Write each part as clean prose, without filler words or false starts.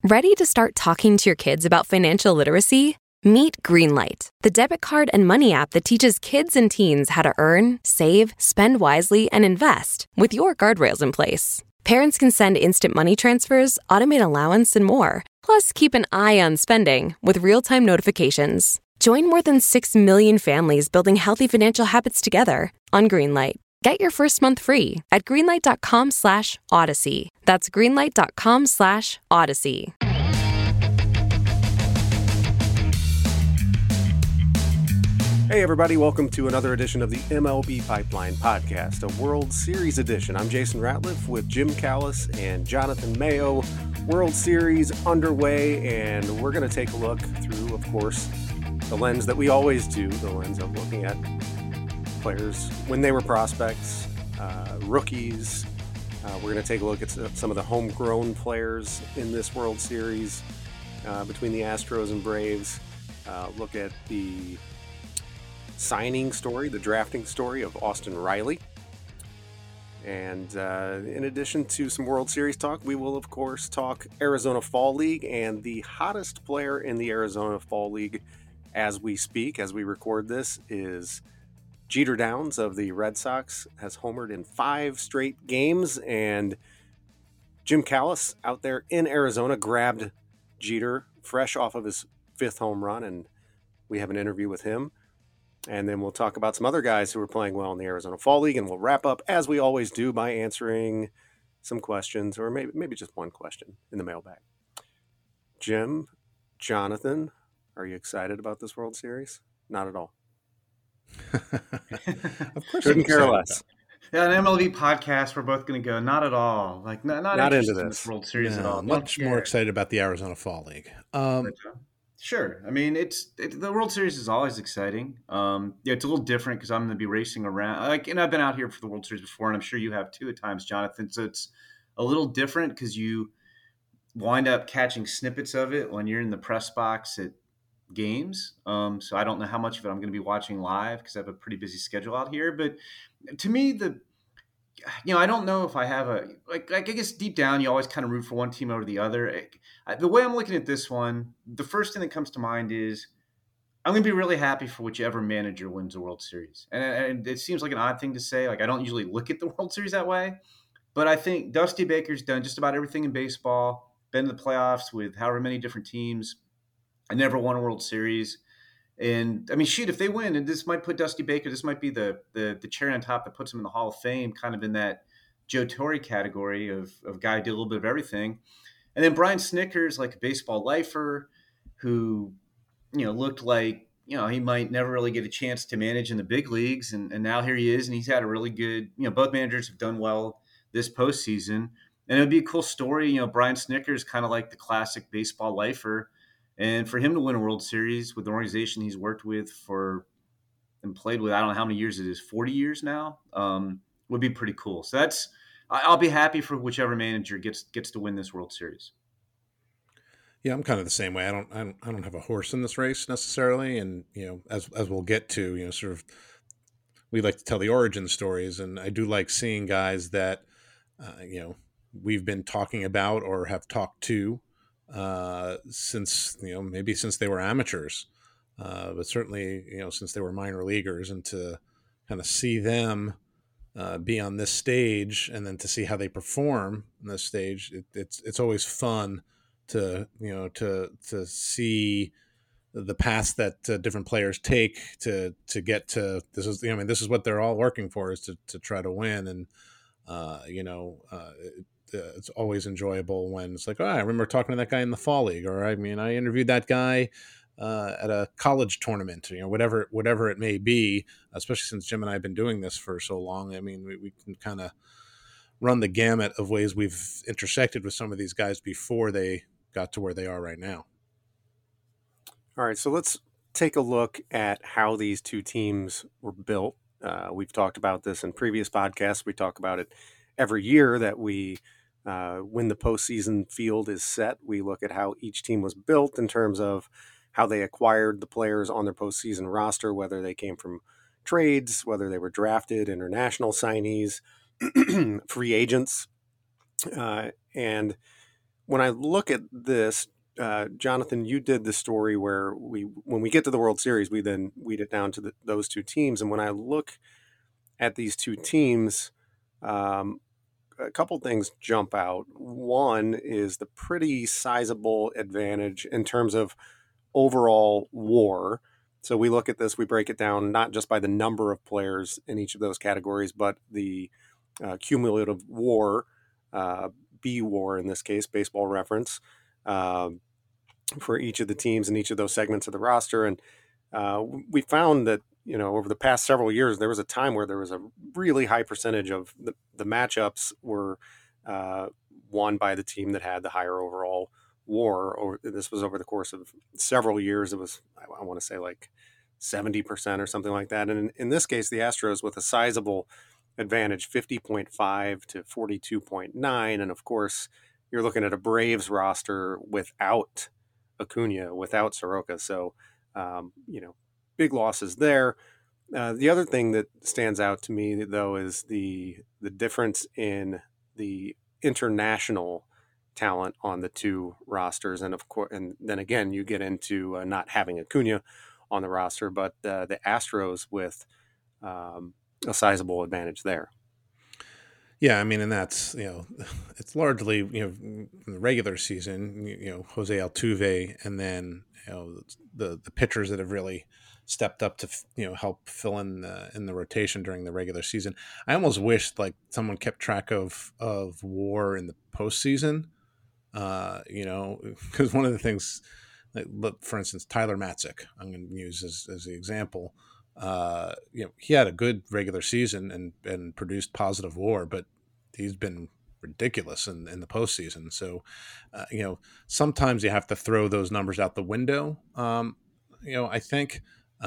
Ready to start talking to your kids about financial literacy? Meet Greenlight, the debit card and money app that teaches kids and teens how to earn, save, spend wisely, and invest with your guardrails in place. Parents can send instant money transfers, automate allowance, and more. Plus, keep an eye on spending with real-time notifications. Join more than 6 million families building healthy financial habits together on Greenlight. Get your first month free at greenlight.com/Odyssey. That's greenlight.com/Odyssey. Hey everybody, welcome to another edition of the MLB Pipeline Podcast, a World Series edition. I'm Jason Ratliff with Jim Callis and Jonathan Mayo. World Series underway, and we're going to take a look through, of course, the lens that we always do, the lens of looking at players when they were prospects, rookies. We're going to take a look at some of the homegrown players in this World Series between the Astros and Braves. Look at the signing story, the drafting story of Austin Riley. And in addition to some World Series talk, we will, of course, talk Arizona Fall League, and the hottest player in the Arizona Fall League as we speak, as we record this, is Jeter Downs of the Red Sox. Has homered in 5 straight games, and Jim Callis out there in Arizona grabbed Jeter fresh off of his 5th home run, and we have an interview with him. And then we'll talk about some other guys who are playing well in the Arizona Fall League, and we'll wrap up, as we always do, by answering some questions, or maybe just one question in the mailbag. Jim, Jonathan, are you excited about this World Series? Not at all. Of course, couldn't care less. Yeah, an MLB podcast. We're both going to go. Not at all. Like not into this World Series at all. Much more excited about the Arizona Fall League. Sure. I mean, the World Series is always exciting. It's a little different because I'm going to be racing around. And I've been out here for the World Series before, and I'm sure you have too at times, Jonathan. So it's a little different because you wind up catching snippets of it when you're in the press box at games. So I don't know how much of it I'm going to be watching live because I have a pretty busy schedule out here. But to me, I don't know if I have I guess deep down, you always kind of root for one team over the other. The way I'm looking at this one, the first thing that comes to mind is I'm going to be really happy for whichever manager wins the World Series. And it seems like an odd thing to say. Like, I don't usually look at the World Series that way. But I think Dusty Baker's done just about everything in baseball, been to the playoffs with however many different teams. I never won a World Series. And I mean, if they win, and this might put Dusty Baker, this might be the cherry on top that puts him in the Hall of Fame, kind of in that Joe Torre category of guy who did a little bit of everything. And then Brian Snitker's like a baseball lifer who, looked like, he might never really get a chance to manage in the big leagues. And now here he is, and he's had a really good, both managers have done well this postseason. And it would be a cool story. Brian Snitker's kind of like the classic baseball lifer. And for him to win a World Series with the organization he's worked with and played with, I don't know how many years it is, 40 years now, would be pretty cool. So I'll be happy for whichever manager gets to win this World Series. Yeah, I'm kind of the same way. I don't have a horse in this race necessarily, and as we'll get to, sort of, we like to tell the origin stories, and I do like seeing guys that we've been talking about or have talked to since they were amateurs, but certainly since they were minor leaguers, and to kind of see them be on this stage and then to see how they perform on this stage, it's always fun to see the path that different players take to get to this is what they're all working for, is to try to win. And it's always enjoyable when it's like, I remember talking to that guy in the Fall League, or I interviewed that guy at a college tournament, whatever it may be, especially since Jim and I have been doing this for so long. I mean, we can kind of run the gamut of ways we've intersected with some of these guys before they got to where they are right now. All right, so let's take a look at how these two teams were built. We've talked about this in previous podcasts. We talk about it every year that we when the postseason field is set, we look at how each team was built in terms of how they acquired the players on their postseason roster, whether they came from trades, whether they were drafted, international signees, free agents. And when I look at this, Jonathan, you did the story where when we get to the World Series, we then weed it down to those two teams. And when I look at these two teams, a couple things jump out. One is the pretty sizable advantage in terms of overall WAR. So we look at this, we break it down not just by the number of players in each of those categories, but the cumulative WAR, B WAR in this case, baseball reference, for each of the teams in each of those segments of the roster. And we found that, over the past several years, there was a time where there was a really high percentage of the matchups were won by the team that had the higher overall WAR. This was over the course of several years. It was, I want to say, like 70% or something like that. And in this case, the Astros with a sizable advantage, 50.5 to 42.9. And of course, you're looking at a Braves roster without Acuna, without Soroka. So, big losses there. The other thing that stands out to me, though, is the difference in the international talent on the two rosters. And of course, and then again, you get into not having Acuna on the roster, but the Astros with a sizable advantage there. Yeah, I mean, and that's, it's largely, in the regular season, Jose Altuve, and then, the pitchers that have really stepped up to, help fill in the rotation during the regular season. I almost wish like someone kept track of WAR in the postseason, because one of the things, for instance, Tyler Matzik, I'm going to use as the example. He had a good regular season and produced positive WAR, but he's been ridiculous in the postseason. So, sometimes you have to throw those numbers out the window. I think,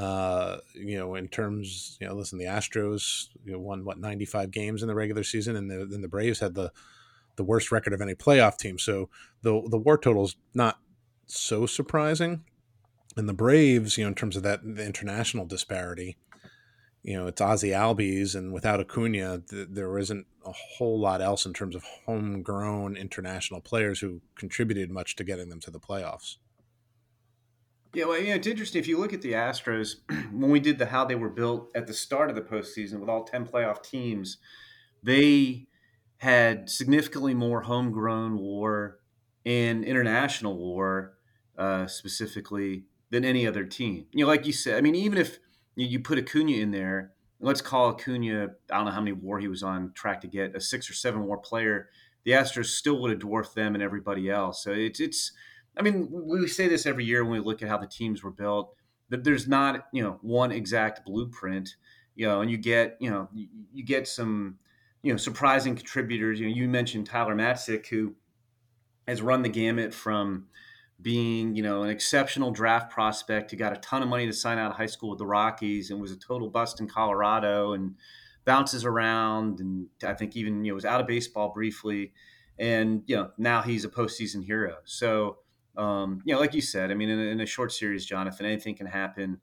in terms, listen, the Astros, won 95 games in the regular season, and then the Braves had the worst record of any playoff team. So the WAR total's not so surprising. And the Braves, in terms of the international disparity, it's Ozzie Albies, and without Acuna, there isn't a whole lot else in terms of homegrown international players who contributed much to getting them to the playoffs. Yeah, well, it's interesting. If you look at the Astros, when we did how they were built at the start of the postseason with all 10 playoff teams, they had significantly more homegrown WAR and international WAR specifically than any other team. Like you said, I mean, even if you put Acuna in there, let's call Acuna, I don't know how many WAR he was on track to get, a 6 or 7 WAR player, the Astros still would have dwarfed them and everybody else. So it's I mean, we say this every year when we look at how the teams were built, that there's not, one exact blueprint, and you get some, surprising contributors. You mentioned Tyler Matzik, who has run the gamut from being, an exceptional draft prospect who got a ton of money to sign out of high school with the Rockies and was a total bust in Colorado and bounces around. And I think even, was out of baseball briefly. And, now he's a postseason hero. So, like you said, I mean, in a short series, Jonathan, anything can happen.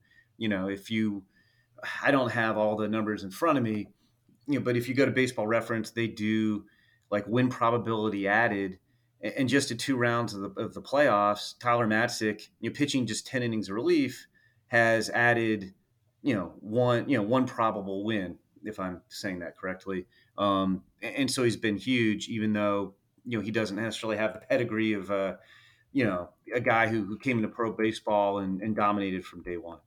I don't have all the numbers in front of me, but if you go to Baseball Reference, they do like win probability added. And just at 2 rounds of the playoffs, Tyler Matzik, pitching just 10 innings of relief, has added, one probable win, if I'm saying that correctly. And so he's been huge, even though, he doesn't necessarily have the pedigree of, a guy who came into pro baseball and dominated from day one.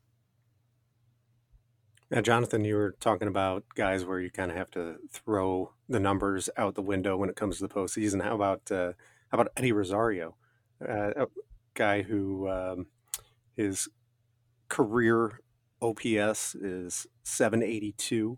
Now, Jonathan, you were talking about guys where you kind of have to throw the numbers out the window when it comes to the postseason. How about Eddie Rosario, a guy who his career OPS is 782.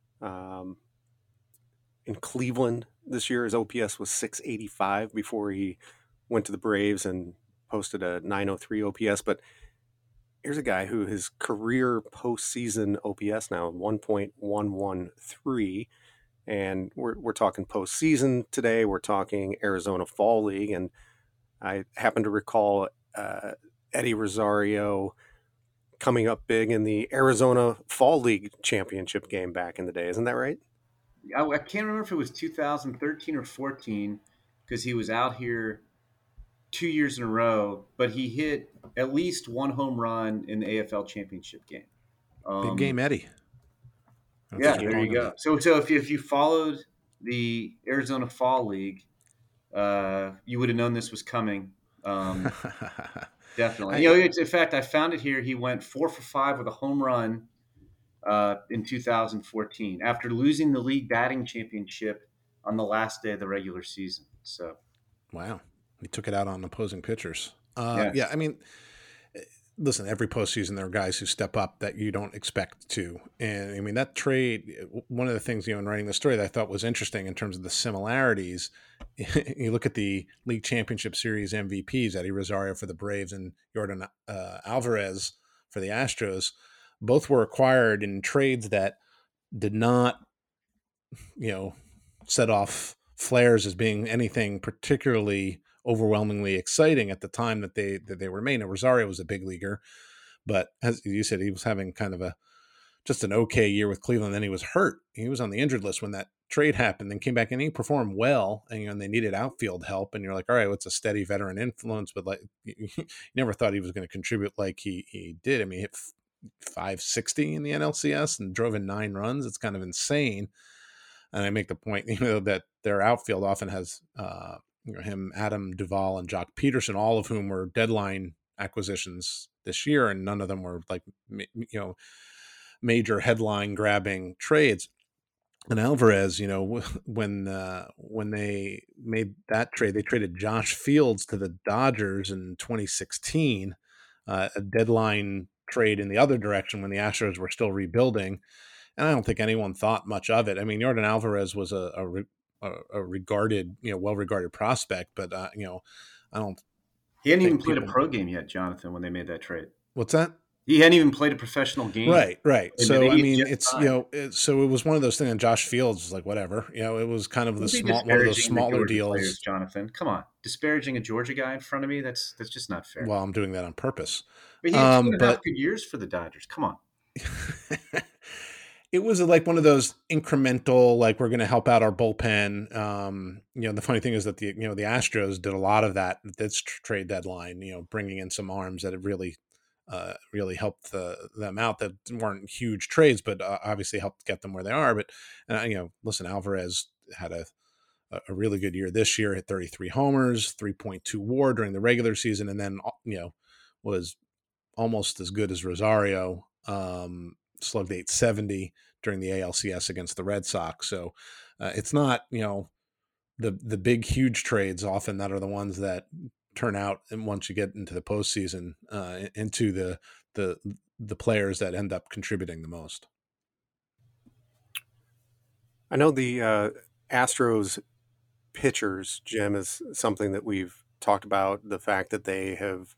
In Cleveland this year, his OPS was 685 before he went to the Braves and posted a 903 OPS. But here's a guy who his career postseason OPS now 1.113, and we're talking postseason today. We're talking Arizona Fall League, and I happen to recall Eddie Rosario coming up big in the Arizona Fall League championship game back in the day. Isn't that right? I can't remember if it was 2013 or 14 because he was out here 2 years in a row, but he hit at least one home run in the AFL championship game. Big game Eddie. That's Yeah, what you're there you calling go. him. So if you followed the Arizona Fall League, you would have known this was coming. Definitely. In fact, I found it here. He went 4 for 5 with a home run in 2014 after losing the league batting championship on the last day of the regular season. So, wow, he took it out on opposing pitchers. yeah. Yeah, I mean, listen, every postseason there are guys who step up that you don't expect to, and I mean that trade. One of the things in writing the story that I thought was interesting in terms of the similarities. You look at the league championship series MVPs, Eddie Rosario for the Braves and Jordan Alvarez for the Astros. Both were acquired in trades that did not, set off flares as being anything particularly overwhelmingly exciting at the time that they were made. Now, Rosario was a big leaguer, but as you said, he was having kind of just an okay year with Cleveland. Then he was hurt. He was on the injured list when that trade happened, then came back and he performed well. And they needed outfield help. And you're like, all right, what's a steady veteran influence? But like, you never thought he was going to contribute like he did. I mean, he hit 560 in the NLCS and drove in 9 runs. It's kind of insane. And I make the point, that their outfield often has him, Adam Duvall, and Jock Peterson, all of whom were deadline acquisitions this year, and none of them were like major headline grabbing trades. And Alvarez, when they made that trade, they traded Josh Fields to the Dodgers in 2016, a deadline trade in the other direction when the Astros were still rebuilding. And I don't think anyone thought much of it. I mean, Jordan Alvarez was a regarded, well-regarded prospect, but I don't. He hadn't even played a pro game yet, Jonathan, when they made that trade. What's that? He hadn't even played a professional game. Right. So, I mean, it's, so it was one of those things, and Josh Fields was like, whatever, it was kind of one of those smaller deals. Players, Jonathan, come on. Disparaging a Georgia guy in front of me, that's just not fair. Well, I'm doing that on purpose. But he had 2.5 good years for the Dodgers. Come on. It was like one of those incremental, like, we're going to help out our bullpen. The funny thing is that the Astros did a lot of that at this trade deadline, bringing in some arms that have really helped them out, that weren't huge trades, but obviously helped get them where they are. But, listen, Alvarez had a really good year this year, hit 33 homers, 3.2 WAR during the regular season, and then, was almost as good as Rosario, slugged 870 during the ALCS against the Red Sox. So it's not, the big, huge trades often that are the ones that turn out, and once you get into the postseason, into the players that end up contributing the most. I know the Astros pitchers, Jim, is something that we've talked about, the fact that they have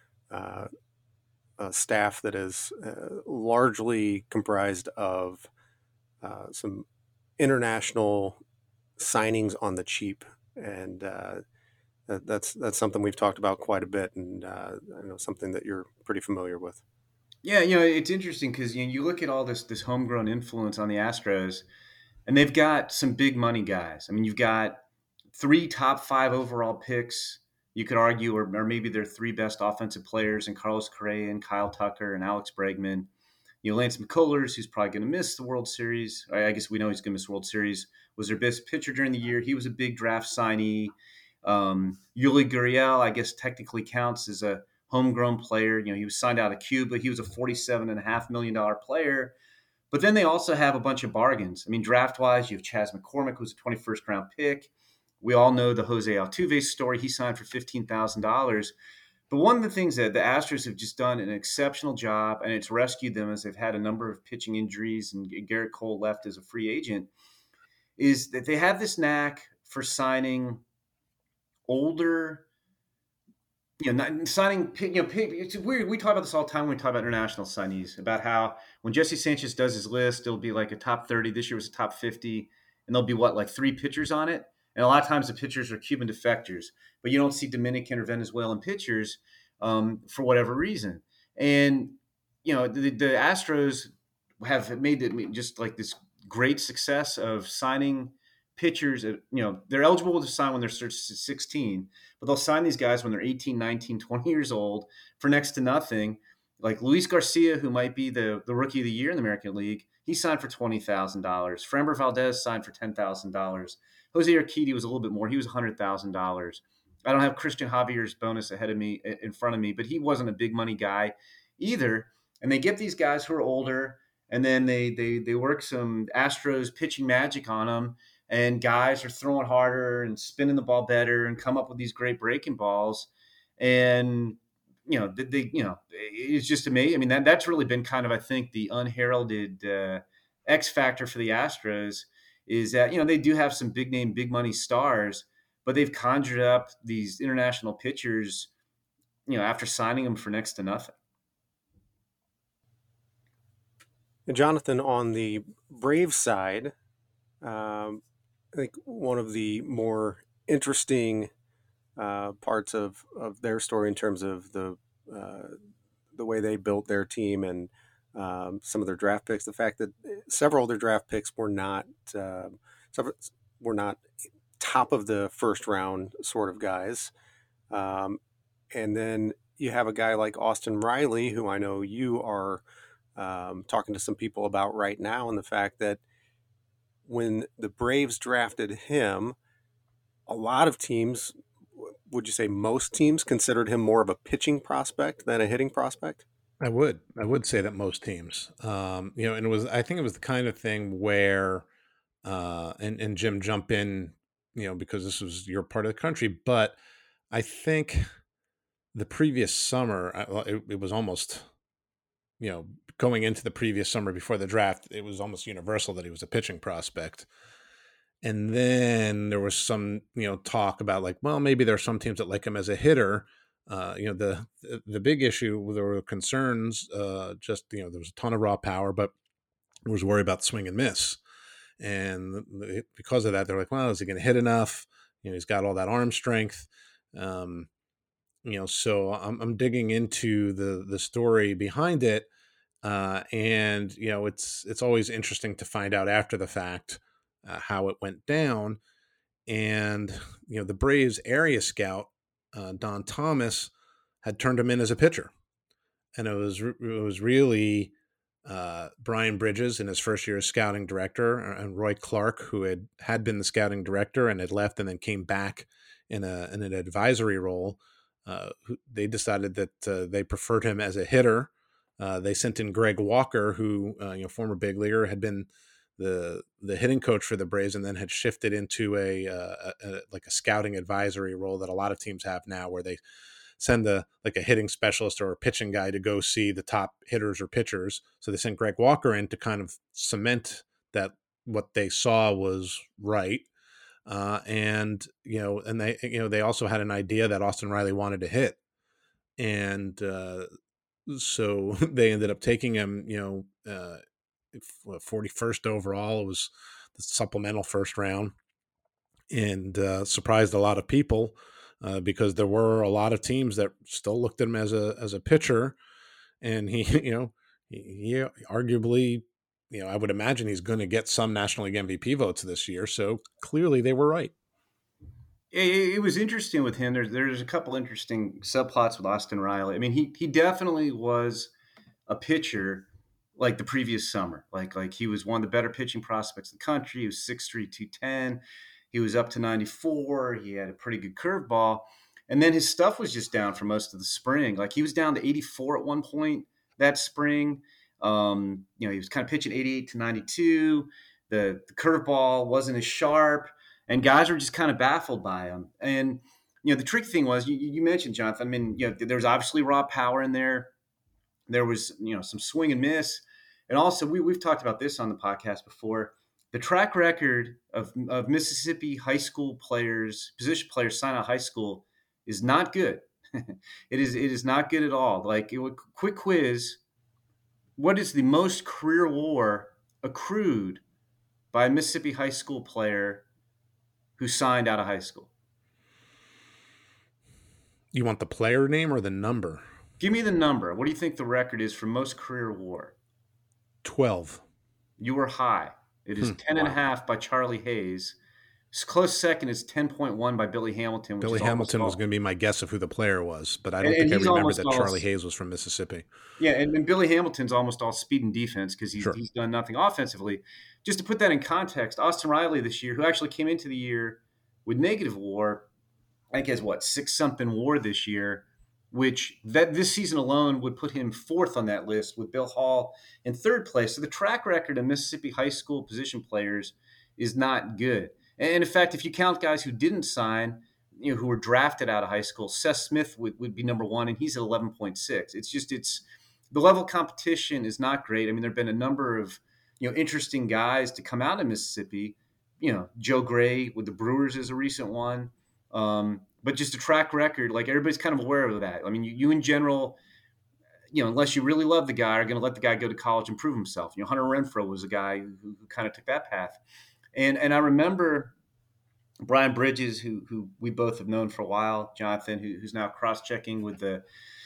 a staff that is largely comprised of some international signings on the cheap, and that's something we've talked about quite a bit, and I know something that you're pretty familiar with. Yeah, it's interesting because you look at all this homegrown influence on the Astros, and they've got some big money guys. I mean, you've got 3 top 5 overall picks. You could argue, or maybe they're 3 best offensive players, and Carlos Correa and Kyle Tucker and Alex Bregman. Lance McCullers, who's probably going to miss the World Series. I guess we know he's going to miss the World Series. Was their best pitcher during the year. He was a big draft signee. Yuli Gurriel, I guess technically counts as a homegrown player. He was signed out of Cuba. He was a $47.5 million player. But then they also have a bunch of bargains. I mean, draft-wise, you have Chas McCormick, who's a 21st round pick. We all know the Jose Altuve story. He signed for $15,000. But one of the things that the Astros have just done an exceptional job, and it's rescued them as they've had a number of pitching injuries, and Garrett Cole left as a free agent, is that they have this knack for signing older, signing, it's weird. We talk about this all the time when we talk about international signees, about how when Jesse Sanchez does his list, it'll be like a top 30. This year was a top 50, and there'll be like 3 pitchers on it. And a lot of times the pitchers are Cuban defectors, but you don't see Dominican or Venezuelan pitchers for whatever reason. And, the Astros have made it just like this great success of signing pitchers, they're eligible to sign when they're 16, but they'll sign these guys when they're 18, 19, 20 years old for next to nothing. Like Luis Garcia, who might be the rookie of the year in the American League, he signed for $20,000. Framber Valdez signed for $10,000. Jose Urquidy was a little bit more. He was $100,000. I don't have Christian Javier's bonus ahead of me in front of me, but he wasn't a big money guy either. And they get these guys who are older, and then they work some Astros pitching magic on them, and guys are throwing harder and spinning the ball better and come up with these great breaking balls. And it's just amazing. I mean, that's really been kind of, I think, the unheralded X factor for the Astros is that, they do have some big name, big money stars, but they've conjured up these international pitchers, after signing them for next to nothing. And Jonathan, on the Braves side, I think one of the more interesting parts of their story in terms of the way they built their team and some of their draft picks, the fact that several of their draft picks were not top of the first round sort of guys. And then you have a guy like Austin Riley, who I know you are talking to some people about right now, and the fact that when the Braves drafted him, a lot of teams, would you say most teams, considered him more of a pitching prospect than a hitting prospect? I would say that most teams, and I think it was the kind of thing where, and Jim, jump in, because this was your part of the country, but I think the previous summer, it was almost, going into the previous summer before the draft, it was almost universal that he was a pitching prospect. And then there was some, talk about like, well, maybe there are some teams that like him as a hitter. The big issue, there were concerns, there was a ton of raw power, but there was worry about swing and miss. And because of that, they're like, well, is he going to hit enough? He's got all that arm strength. So I'm digging into the story behind it. And it's always interesting to find out after the fact how it went down. And the Braves area scout, Don Thomas, had turned him in as a pitcher, and it was really Brian Bridges in his first year as scouting director, and Roy Clark, who had been the scouting director and had left and then came back in an advisory role. They decided that they preferred him as a hitter. They sent in Greg Walker, who former big leaguer, had been the hitting coach for the Braves, and then had shifted into a scouting advisory role that a lot of teams have now, where they send a hitting specialist or a pitching guy to go see the top hitters or pitchers. So they sent Greg Walker in to kind of cement that what they saw was right. And they also had an idea that Austin Riley wanted to hit. And so they ended up taking him, 41st overall. It was the supplemental first round, and surprised a lot of people because there were a lot of teams that still looked at him as a pitcher, and he arguably, I would imagine he's going to get some National League MVP votes this year. So clearly they were right. It was interesting with him. There's a couple interesting subplots with Austin Riley. I mean, he definitely was a pitcher like the previous summer. Like he was one of the better pitching prospects in the country. He was 6'3", 210. He was up to 94. He had a pretty good curveball. And then his stuff was just down for most of the spring. Like he was down to 84 at one point that spring. He was kind of pitching 88 to 92. The curveball wasn't as sharp, and guys were just kind of baffled by him. And, the tricky thing was, you mentioned, Jonathan, I mean, there was obviously raw power in there. There was, some swing and miss. And also, we've talked about this on the podcast before. The track record of Mississippi high school players, position players sign out of high school, is not good. It is not good at all. Like, quick quiz: what is the most career WAR accrued by a Mississippi high school player who signed out of high school? You want the player name or the number? Give me the number. What do you think the record is for most career WAR? 12. You were high. It is 10.5 by Charlie Hayes. Close second is 10.1 by Billy Hamilton, which Billy is almost Hamilton all. was going to be my guess of who the player was, but I don't And think I he's remembered almost that all. Charlie Hayes was from Mississippi. Yeah, and Billy Hamilton's almost all speed and defense because Sure. he's done nothing offensively. Just to put that in context, Austin Riley this year, who actually came into the year with negative WAR, I think has 6-something WAR this year, which that this season alone would put him fourth on that list with Bill Hall in third place. So the track record of Mississippi high school position players is not good. And in fact, if you count guys who didn't sign, who were drafted out of high school, Seth Smith would be number one, and he's at 11.6. It's the level of competition is not great. I mean, there have been a number of interesting guys to come out of Mississippi. Joe Gray with the Brewers is a recent one. But just a track record, like everybody's kind of aware of that. I mean, you in general, unless you really love the guy, are going to let the guy go to college and prove himself. Hunter Renfroe was a guy who kind of took that path. And I remember Brian Bridges, who we both have known for a while, Jonathan, who's now cross-checking with the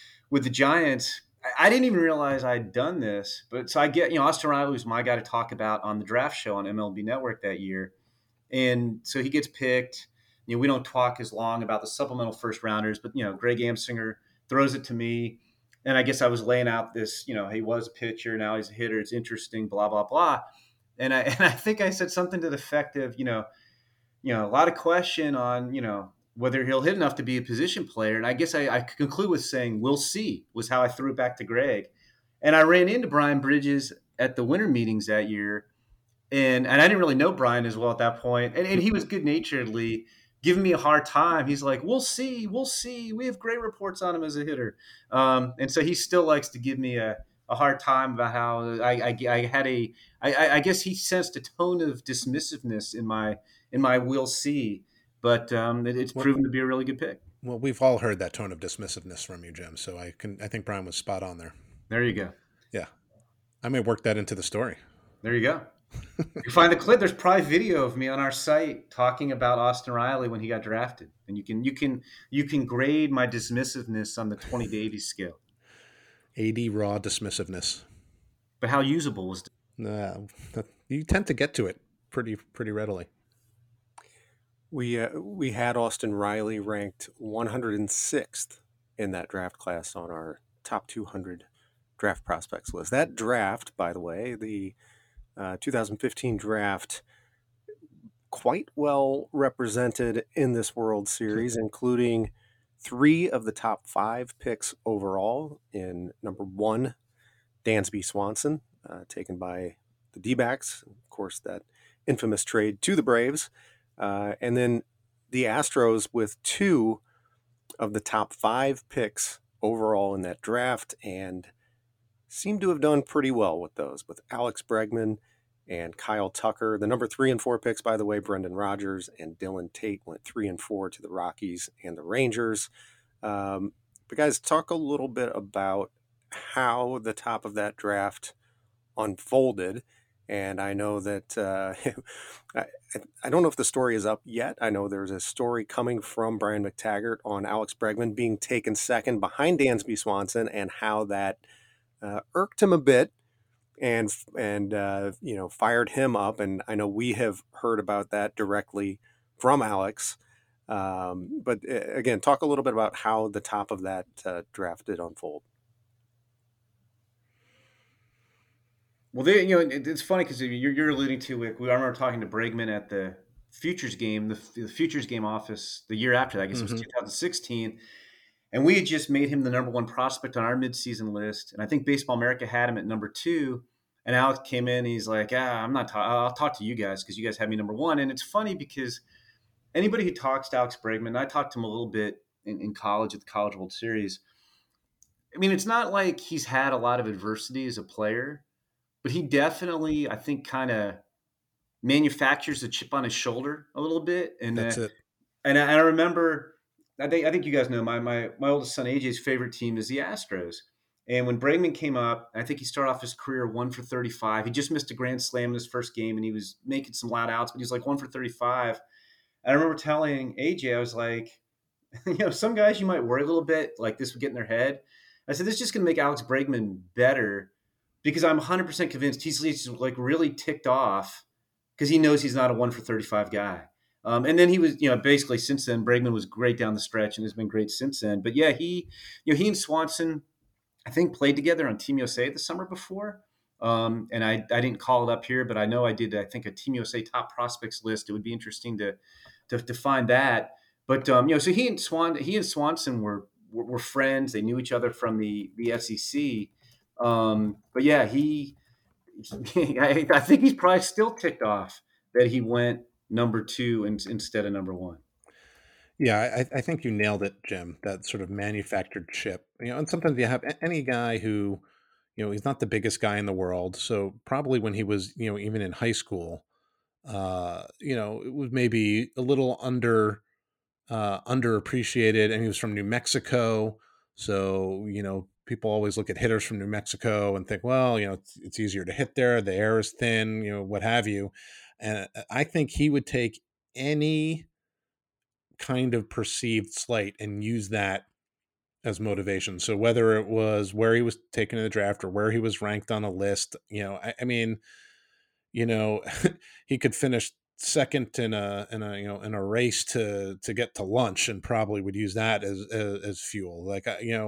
Giants. I didn't even realize I'd done this, but so I get, Austin Riley was my guy to talk about on the draft show on MLB Network that year. And so he gets picked. We don't talk as long about the supplemental first rounders, but, Greg Amsinger throws it to me. And I guess I was laying out this, he was a pitcher, now he's a hitter. It's interesting, blah, blah, blah. And I think I said something to the effect of, a lot of question on, whether he'll hit enough to be a position player. And I guess I conclude with saying, we'll see, was how I threw it back to Greg. And I ran into Brian Bridges at the winter meetings that year. And I didn't really know Brian as well at that point. And he was good-naturedly giving me a hard time. He's like, we'll see. We have great reports on him as a hitter. And so he still likes to give me a hard time about how I guess he sensed a tone of dismissiveness in my we'll see. But it's proven to be a really good pick. Well, we've all heard that tone of dismissiveness from you, Jim. So I think Brian was spot on there. There you go. Yeah. I may work that into the story. There you go. You find the clip. There's probably video of me on our site talking about Austin Riley when he got drafted, and you can grade my dismissiveness on the 20 to 80 scale. 80 raw dismissiveness. But how usable was it? You tend to get to it pretty readily. We had Austin Riley ranked 106th in that draft class on our top 200 draft prospects list. That draft, by the way, the 2015 draft, quite well represented in this World Series, including 3 of the top 5 picks overall. In number 1, Dansby Swanson, taken by the D-backs. Of course, that infamous trade to the Braves. And then the Astros with 2 of the top 5 picks overall in that draft, and seem to have done pretty well with those, with Alex Bregman and Kyle Tucker. The number 3 and 4 picks, by the way, Brendan Rodgers and Dylan Tate went 3 and 4 to the Rockies and the Rangers. But guys, talk a little bit about how the top of that draft unfolded. And I know that I don't know if the story is up yet. I know there's a story coming from Brian McTaggart on Alex Bregman being taken second behind Dansby Swanson, and how that irked him a bit and fired him up. And I know we have heard about that directly from Alex. But again, talk a little bit about how the top of that draft did unfold. Well, it's funny because you're alluding to it. I remember talking to Bregman at the Futures game, the Futures game office the year after that. I guess it was 2016. And we had just made him the number 1 prospect on our midseason list. And I think Baseball America had him at number 2. And Alex came in and he's like, I'll talk to you guys because you guys had me number 1. And it's funny because anybody who talks to Alex Bregman, I talked to him a little bit in college at the College World Series. I mean, it's not like he's had a lot of adversity as a player, but he definitely, I think, kind of manufactures a chip on his shoulder a little bit. And that's it. And I remember, I think you guys know my oldest son AJ's favorite team is the Astros. And when Bregman came up, I think he started off his career 1 for 35. He just missed a grand slam in his first game, and he was making some loud outs, but he was like 1 for 35. And I remember telling AJ, I was like, some guys you might worry a little bit, like this would get in their head. I said, this is just going to make Alex Bregman better, because I'm 100% convinced he's like really ticked off because he knows he's not a 1 for 35 guy. And then he was, basically since then, Bregman was great down the stretch and has been great since then. But yeah, he and Swanson, I think, played together on Team USA the summer before. And I didn't call it up here, but I know I did, I think, a Team USA top prospects list. It would be interesting to find that. But, so he and Swanson were friends. They knew each other from the SEC. But yeah, I think he's probably still ticked off that he went number 2 instead of number 1. Yeah, I think you nailed it, Jim. That sort of manufactured chip. And sometimes you have any guy who, he's not the biggest guy in the world. So probably when he was, even in high school, it was maybe a little underappreciated, and he was from New Mexico. So, people always look at hitters from New Mexico and think, well, it's easier to hit there. The air is thin, what have you. And I think he would take any kind of perceived slight and use that as motivation. So whether it was where he was taken in the draft or where he was ranked on a list, I mean, he could finish second in a race to get to lunch and probably would use that as fuel. Like,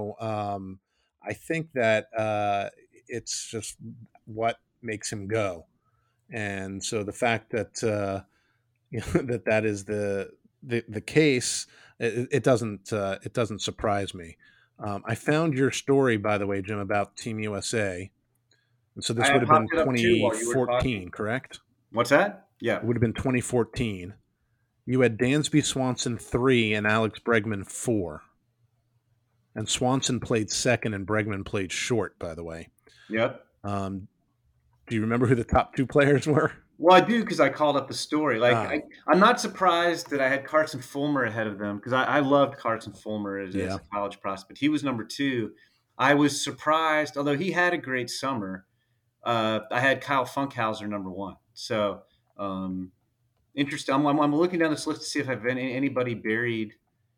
I think that it's just what makes him go. And so the fact that, that is the case, it doesn't surprise me. I found your story, by the way, Jim, about Team USA. And so this would have been 2014, correct? What's that? Yeah. It would have been 2014. You had Dansby Swanson 3 and Alex Bregman 4. And Swanson played second and Bregman played short, by the way. Yep. Do you remember who the top 2 players were? Well, I do, because I called up the story. I'm not surprised that I had Carson Fulmer ahead of them, because I loved Carson Fulmer as a college prospect. He was number 2. I was surprised, although he had a great summer. I had Kyle Funkhauser number 1. So interesting. I'm looking down this list to see if I've anybody buried.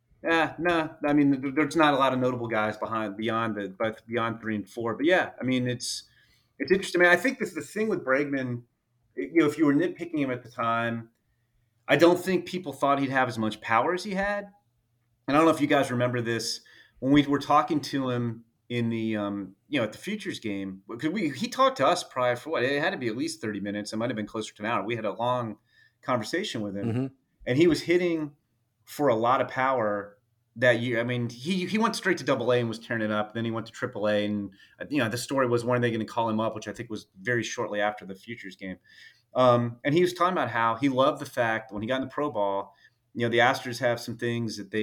No. I mean, there's not a lot of notable guys beyond 3 and 4. But yeah, I mean, it's interesting. I mean, I think the thing with Bregman, if you were nitpicking him at the time, I don't think people thought he'd have as much power as he had. And I don't know if you guys remember this when we were talking to him in the at the Futures game, because he talked to us prior for it had to be at least 30 minutes. It might have been closer to an hour. We had a long conversation with him, and he was hitting for a lot of power that year. I mean, he went straight to AA and was tearing it up. Then he went to AAA, and the story was, when are they going to call him up, which I think was very shortly after the Futures game. And he was talking about how he loved the fact when he got in the pro ball, the Astros have some things that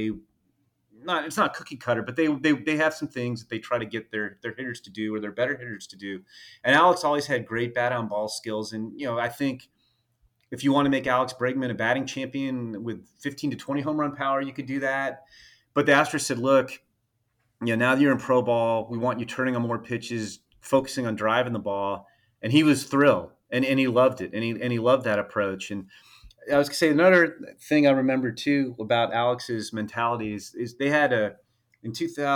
it's not cookie cutter, but they have some things that they try to get their hitters to do, or their better hitters to do. And Alex always had great bat on ball skills. And, I think if you want to make Alex Bregman a batting champion with 15 to 20 home run power, you could do that. But the Astros said, look, now that you're in pro ball, we want you turning on more pitches, focusing on driving the ball. And he was thrilled, and he loved it. And he loved that approach. And I was going to say, another thing I remember too about Alex's mentality is they had in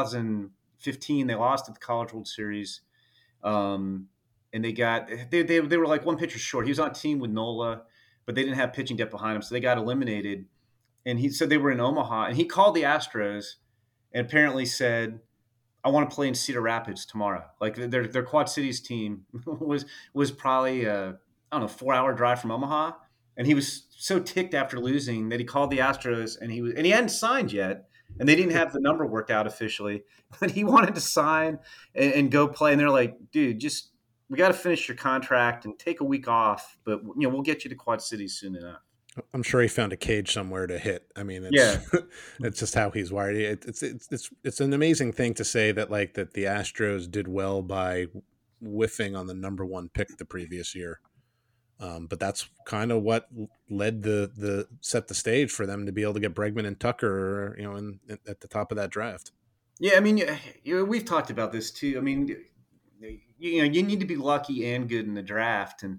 2015, they lost at the College World Series. And they were like one pitcher short. He was on a team with Nola, but they didn't have pitching depth behind him. So they got eliminated. And he said they were in Omaha, and he called the Astros and apparently said, I want to play in Cedar Rapids tomorrow. Like their Quad Cities team was probably a 4-hour drive from Omaha. And he was so ticked after losing that he called the Astros, and he hadn't signed yet, and they didn't have the number worked out officially, but he wanted to sign and go play. And they're like, dude, we got to finish your contract and take a week off, but we'll get you to Quad Cities soon enough. I'm sure he found a cage somewhere to hit. I mean, it's just how he's wired. It's an amazing thing to say that the Astros did well by whiffing on the number 1 pick the previous year. But that's kind of what led set the stage for them to be able to get Bregman and Tucker, at the top of that draft. Yeah, I mean, we've talked about this too. I mean, you need to be lucky and good in the draft, and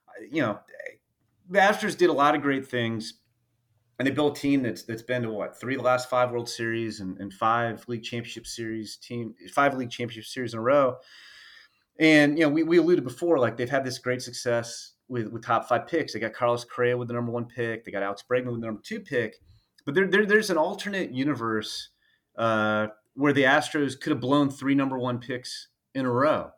the Astros did a lot of great things, and they built a team that's been to 3 of the last 5 World Series and 5 league championship series in a row. And we alluded before, they've had this great success with top 5 picks. They got Carlos Correa with the number 1 pick. They got Alex Bregman with the number 2 pick. But there's an alternate universe where the Astros could have blown 3 number 1 picks in a row.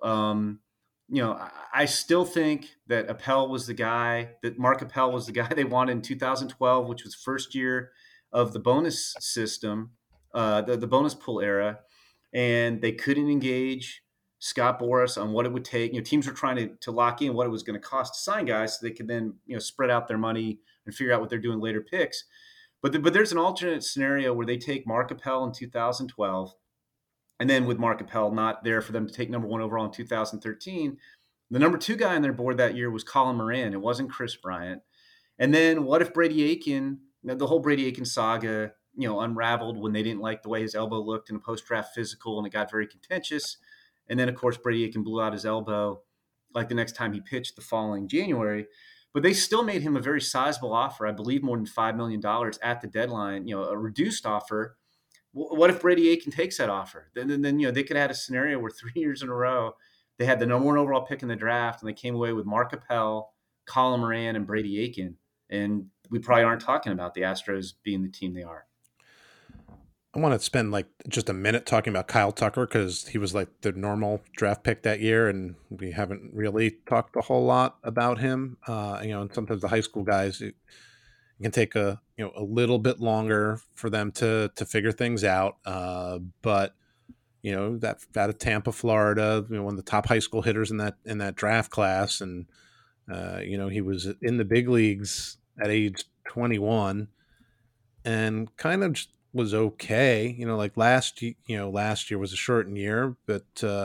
I still think that Mark Appel was the guy they wanted in 2012, which was first year of the bonus system, the bonus pool era, and they couldn't engage Scott Boras on what it would take. Teams were trying to lock in what it was going to cost to sign guys so they could then spread out their money and figure out what they're doing later picks. But there's an alternate scenario where they take Mark Appel in 2012, and then with Mark Appel not there for them to take number 1 overall in 2013, the number 2 guy on their board that year was Colin Moran. It wasn't Chris Bryant. And then what if Brady Aiken, the whole Brady Aiken saga, unraveled when they didn't like the way his elbow looked in a post-draft physical, and it got very contentious. And then, of course, Brady Aiken blew out his elbow like the next time he pitched the following January. But they still made him a very sizable offer, I believe more than $5 million at the deadline, a reduced offer. What if Brady Aiken takes that offer? Then they could have had a scenario where 3 years in a row they had the number 1 overall pick in the draft, and they came away with Mark Appel, Colin Moran, and Brady Aiken. And we probably aren't talking about the Astros being the team they are. I want to spend just a minute talking about Kyle Tucker because he was the normal draft pick that year, and we haven't really talked a whole lot about him. And sometimes the high school guys, it can take a little bit longer for them to figure things out. But that out of Tampa, Florida, one of the top high school hitters in that draft class, and he was in the big leagues at age 21, and kind of just was okay. Last year was a shortened year, but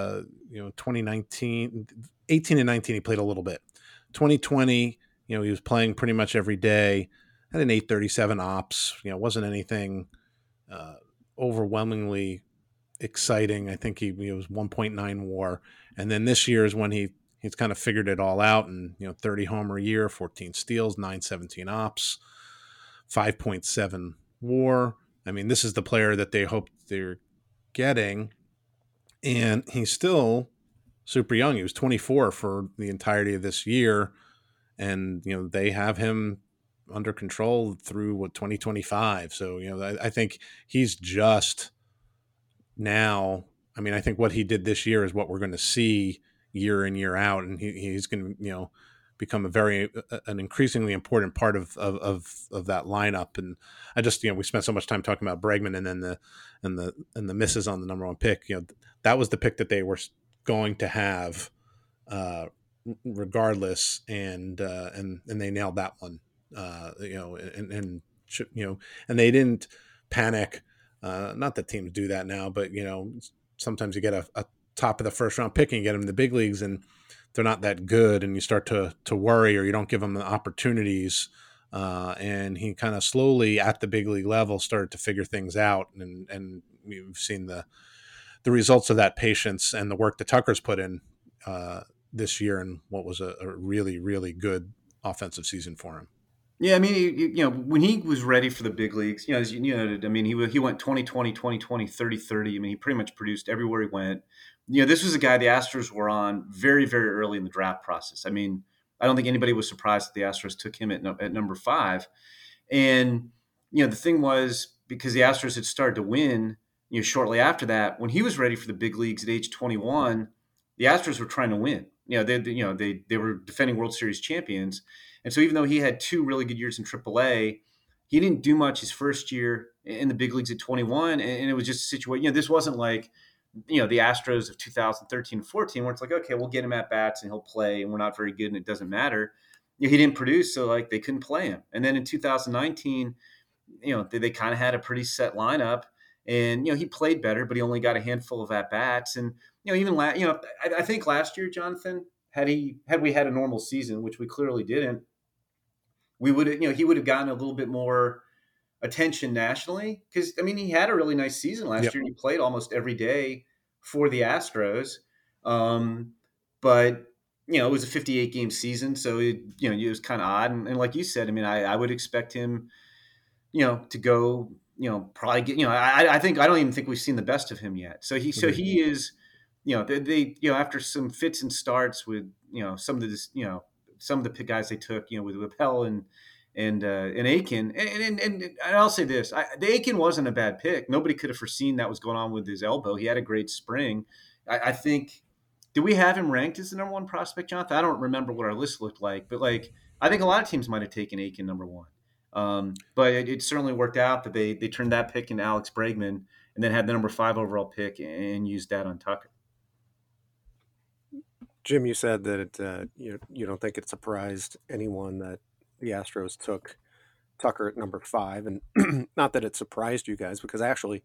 2019, 18 and 19, he played a little bit. 2020, he was playing pretty much every day. Had an 837 ops. Wasn't anything overwhelmingly exciting. I think he was 1.9 WAR, and then this year is when he's kind of figured it all out. And 30 homer a year, 14 steals, 917 ops, 5.7 WAR. I mean, this is the player that they hope they're getting, and he's still super young. He was 24 for the entirety of this year, and they have him under control through 2025. So I think he's just now. I mean, I think what he did this year is what we're going to see year in, year out, and he's going to become an increasingly important part of that lineup. And I just, we spent so much time talking about Bregman and then the misses on the number 1 pick. That was the pick that they were going to have regardless. And they nailed that one, and they didn't panic. Not that teams do that now, but sometimes you get a top of the first round pick and you get them in the big leagues and they're not that good, and you start to worry, or you don't give them the opportunities. And he kind of slowly at the big league level started to figure things out. And we've seen the results of that patience and the work that Tucker's put in this year, and what was a really, really good offensive season for him. Yeah, I mean, when he was ready for the big leagues, as you noted, I mean, he went 2020, 2020, 30-30. I mean, he pretty much produced everywhere he went. This was a guy the Astros were on very, very early in the draft process. I mean, I don't think anybody was surprised that the Astros took him at number 5. And, the thing was, because the Astros had started to win, shortly after that, when he was ready for the big leagues at age 21, the Astros were trying to win. They were defending World Series champions. And so even though he had 2 really good years in AAA, he didn't do much his first year in the big leagues at 21. And it was just a situation, this wasn't like, the Astros of 2013 and 14, where it's like, okay, we'll get him at bats and he'll play and we're not very good and it doesn't matter. He didn't produce, so they couldn't play him. And then in 2019, they kind of had a pretty set lineup, and, he played better, but he only got a handful of at bats. And, even I think last year, Jonathan, had we had a normal season, which we clearly didn't, we would have, he would have gotten a little bit more attention nationally, because I mean, he had a really nice season last year. He played almost every day for the Astros, but it was a 58 game season, so it was kind of odd. And like you said, I mean, I would expect him, to go, probably get, I don't even think we've seen the best of him yet. So he is, they after some fits and starts with some of this, some of the guys they took, with Pell and Aiken. And I'll say this: the Aiken wasn't a bad pick. Nobody could have foreseen that was going on with his elbow. He had a great spring. I think. Do we have him ranked as the number one prospect, Jonathan? I don't remember what our list looked like, but I think a lot of teams might have taken Aiken number one. But it certainly worked out that they turned that pick into Alex Bregman and then had the number 5 overall pick and used that on Tucker. Jim, you said that you don't think it surprised anyone that the Astros took Tucker at number 5, and not that it surprised you guys, because actually,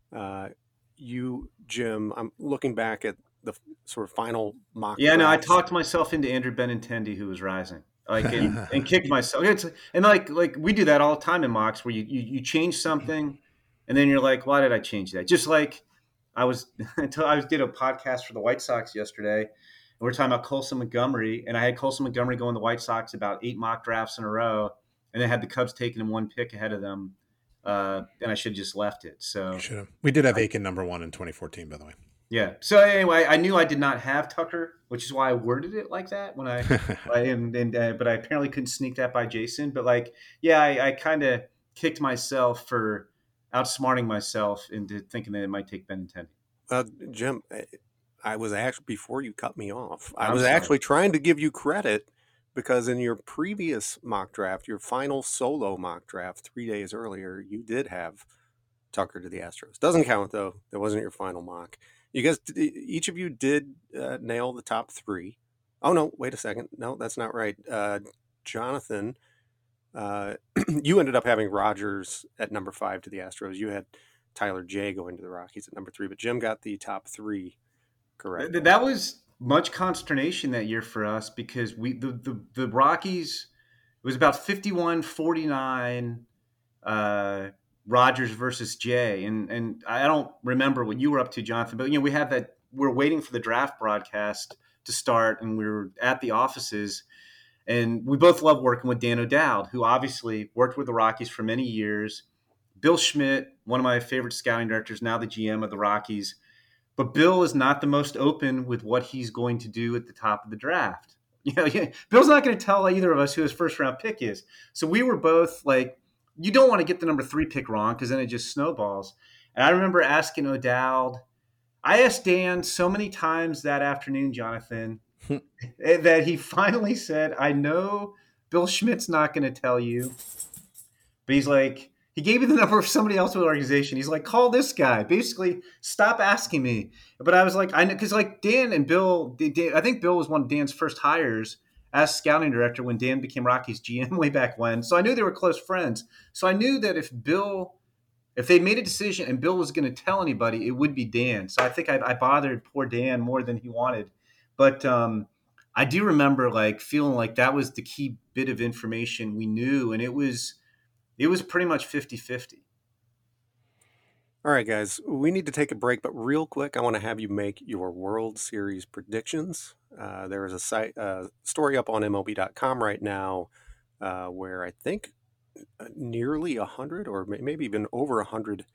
Jim, I'm looking back at the sort of final mock. Yeah, no, I talked myself into Andrew Benintendi, who was rising, and kicked myself. And we do that all the time in mocks, where you change something, and then you're like, why did I change that? Just like I did a podcast for the White Sox yesterday, and we were talking about Colson Montgomery, and I had Colson Montgomery going the White Sox about 8 mock drafts in a row, and they had the Cubs taking him 1 pick ahead of them, and I should have just left it. So we did have Aiken number 1 in 2014, by the way. Yeah. So anyway, I knew I did not have Tucker, which is why I worded it like that when but I apparently couldn't sneak that by Jason. But I kind of kicked myself for outsmarting myself into thinking that it might take Benintendi. Jim, I was actually, before you cut me off, I was actually trying to give you credit, because in your previous mock draft, your final solo mock draft 3 days earlier, you did have Tucker to the Astros. Doesn't count, though. That wasn't your final mock. You guys, each of you did nail the top 3. Oh, no, wait a second. No, that's not right. Jonathan, you ended up having Rogers at number 5 to the Astros. You had Tyler J going to the Rockies at number 3, but Jim got the top 3 correct. That was much consternation that year for us, because the Rockies, it was about 51-49 Rogers versus Jay, and I don't remember what you were up to, Jonathan, but we had that. We're waiting for the draft broadcast to start, and we were at the offices, and we both love working with Dan O'Dowd, who obviously worked with the Rockies for many years. Bill Schmidt, one of my favorite scouting directors, now the GM of the Rockies, but Bill is not the most open with what he's going to do at the top of the draft. Bill's not going to tell either of us who his first round pick is. So we were both like, you don't want to get the number 3 pick wrong, because then it just snowballs. And I remember asking O'Dowd, I asked Dan so many times that afternoon, Jonathan, that he finally said, I know Bill Schmidt's not going to tell you, but he's like, he gave me the number of somebody else with the organization. He's like, call this guy. Basically, stop asking me. But I was like, I know, because Dan and Bill, I think Bill was one of Dan's first hires as scouting director when Dan became Rockies GM way back when. So I knew they were close friends. So I knew that if they made a decision and Bill was going to tell anybody, it would be Dan. So I think I bothered poor Dan more than he wanted. But I do remember feeling like that was the key bit of information we knew. And it was pretty much 50-50. All right, guys, we need to take a break, but real quick, I want to have you make your World Series predictions. There is a story up on MLB.com right now where I think nearly 100 or maybe even over 100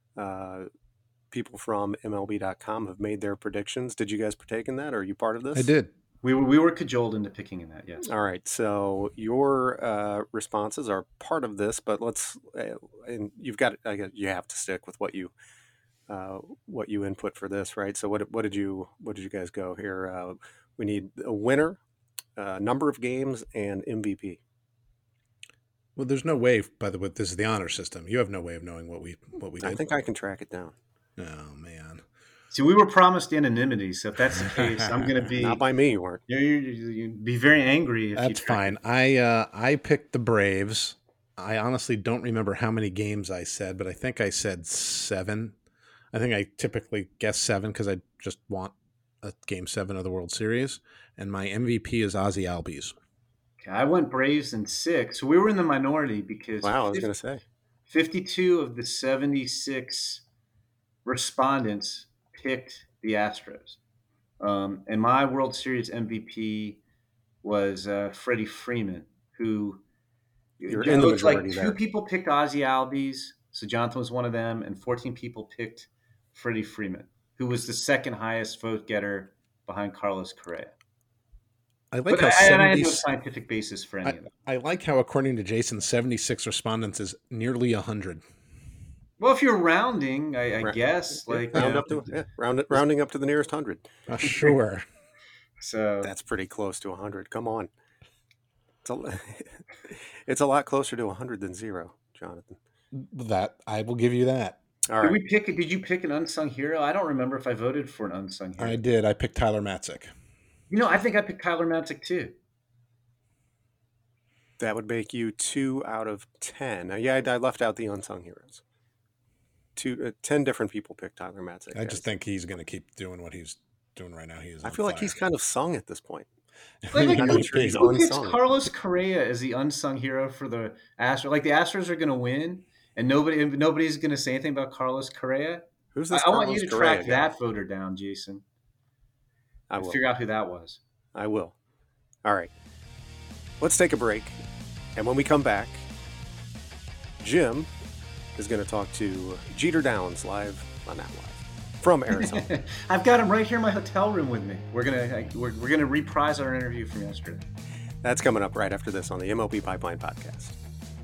people from MLB.com have made their predictions. Did you guys partake in that? Or are you part of this? I did. We were cajoled into picking in that, yes. All right, so your responses are part of this, but let's and you have to stick with what you input for this, right? So what did you guys go here? We need a winner, number of games, and MVP. Well, there's no way. By the way, this is the honor system. You have no way of knowing what we did. I think I can track it down. Oh man. See, we were promised anonymity, so if that's the case, I'm going to be not by me. You weren't. You'd be very angry. That's fine. I picked the Braves. I honestly don't remember how many games I said, but I think I said 7. I think I typically guess 7 because I just want a Game 7 of the World Series, and my MVP is Ozzie Albies. I went Braves in 6. So we were in the minority because I was going to say 52 of the 76 respondents picked the Astros. And my World Series MVP was Freddie Freeman, who you're in the majority like there. 2 people picked Ozzie Albies, so Jonathan was one of them, and 14 people picked Freddie Freeman, who was the second highest vote getter behind Carlos Correa. I like But how I had 70. no scientific basis for any of them. I like how, according to Jason, 76 respondents is nearly 100. Well, if you're rounding, I guess, Yeah, like rounding up to the nearest 100. Sure. So That's pretty close to 100. Come on. It's a lot closer to 100 than 0, Jonathan. That I will give you that. All right. Did you pick an unsung hero? I don't remember if I voted for an unsung hero. I did. I picked Tyler Matzik. I think I picked Kyler Matzik too. That would make you 2 out of 10. Yeah, I left out the unsung heroes. 10 different people picked Tyler Matzik. I just think he's going to keep doing what he's doing right now. I feel like he's kind of sung at this point. Like, I'm not sure he's who picks unsung. Carlos Correa as the unsung hero for the Astros? Like the Astros are going to win, and nobody's going to say anything about Carlos Correa. Who's this? I want you to Correa track guy? that voter down, Jason. I will. Figure out who that was. I will. All right. Let's take a break. And when we come back, Jim is going to talk to Jeter Downs live from Arizona. I've got him right here in my hotel room with me. We're gonna reprise our interview from yesterday. That's coming up right after this on the MLB Pipeline Podcast.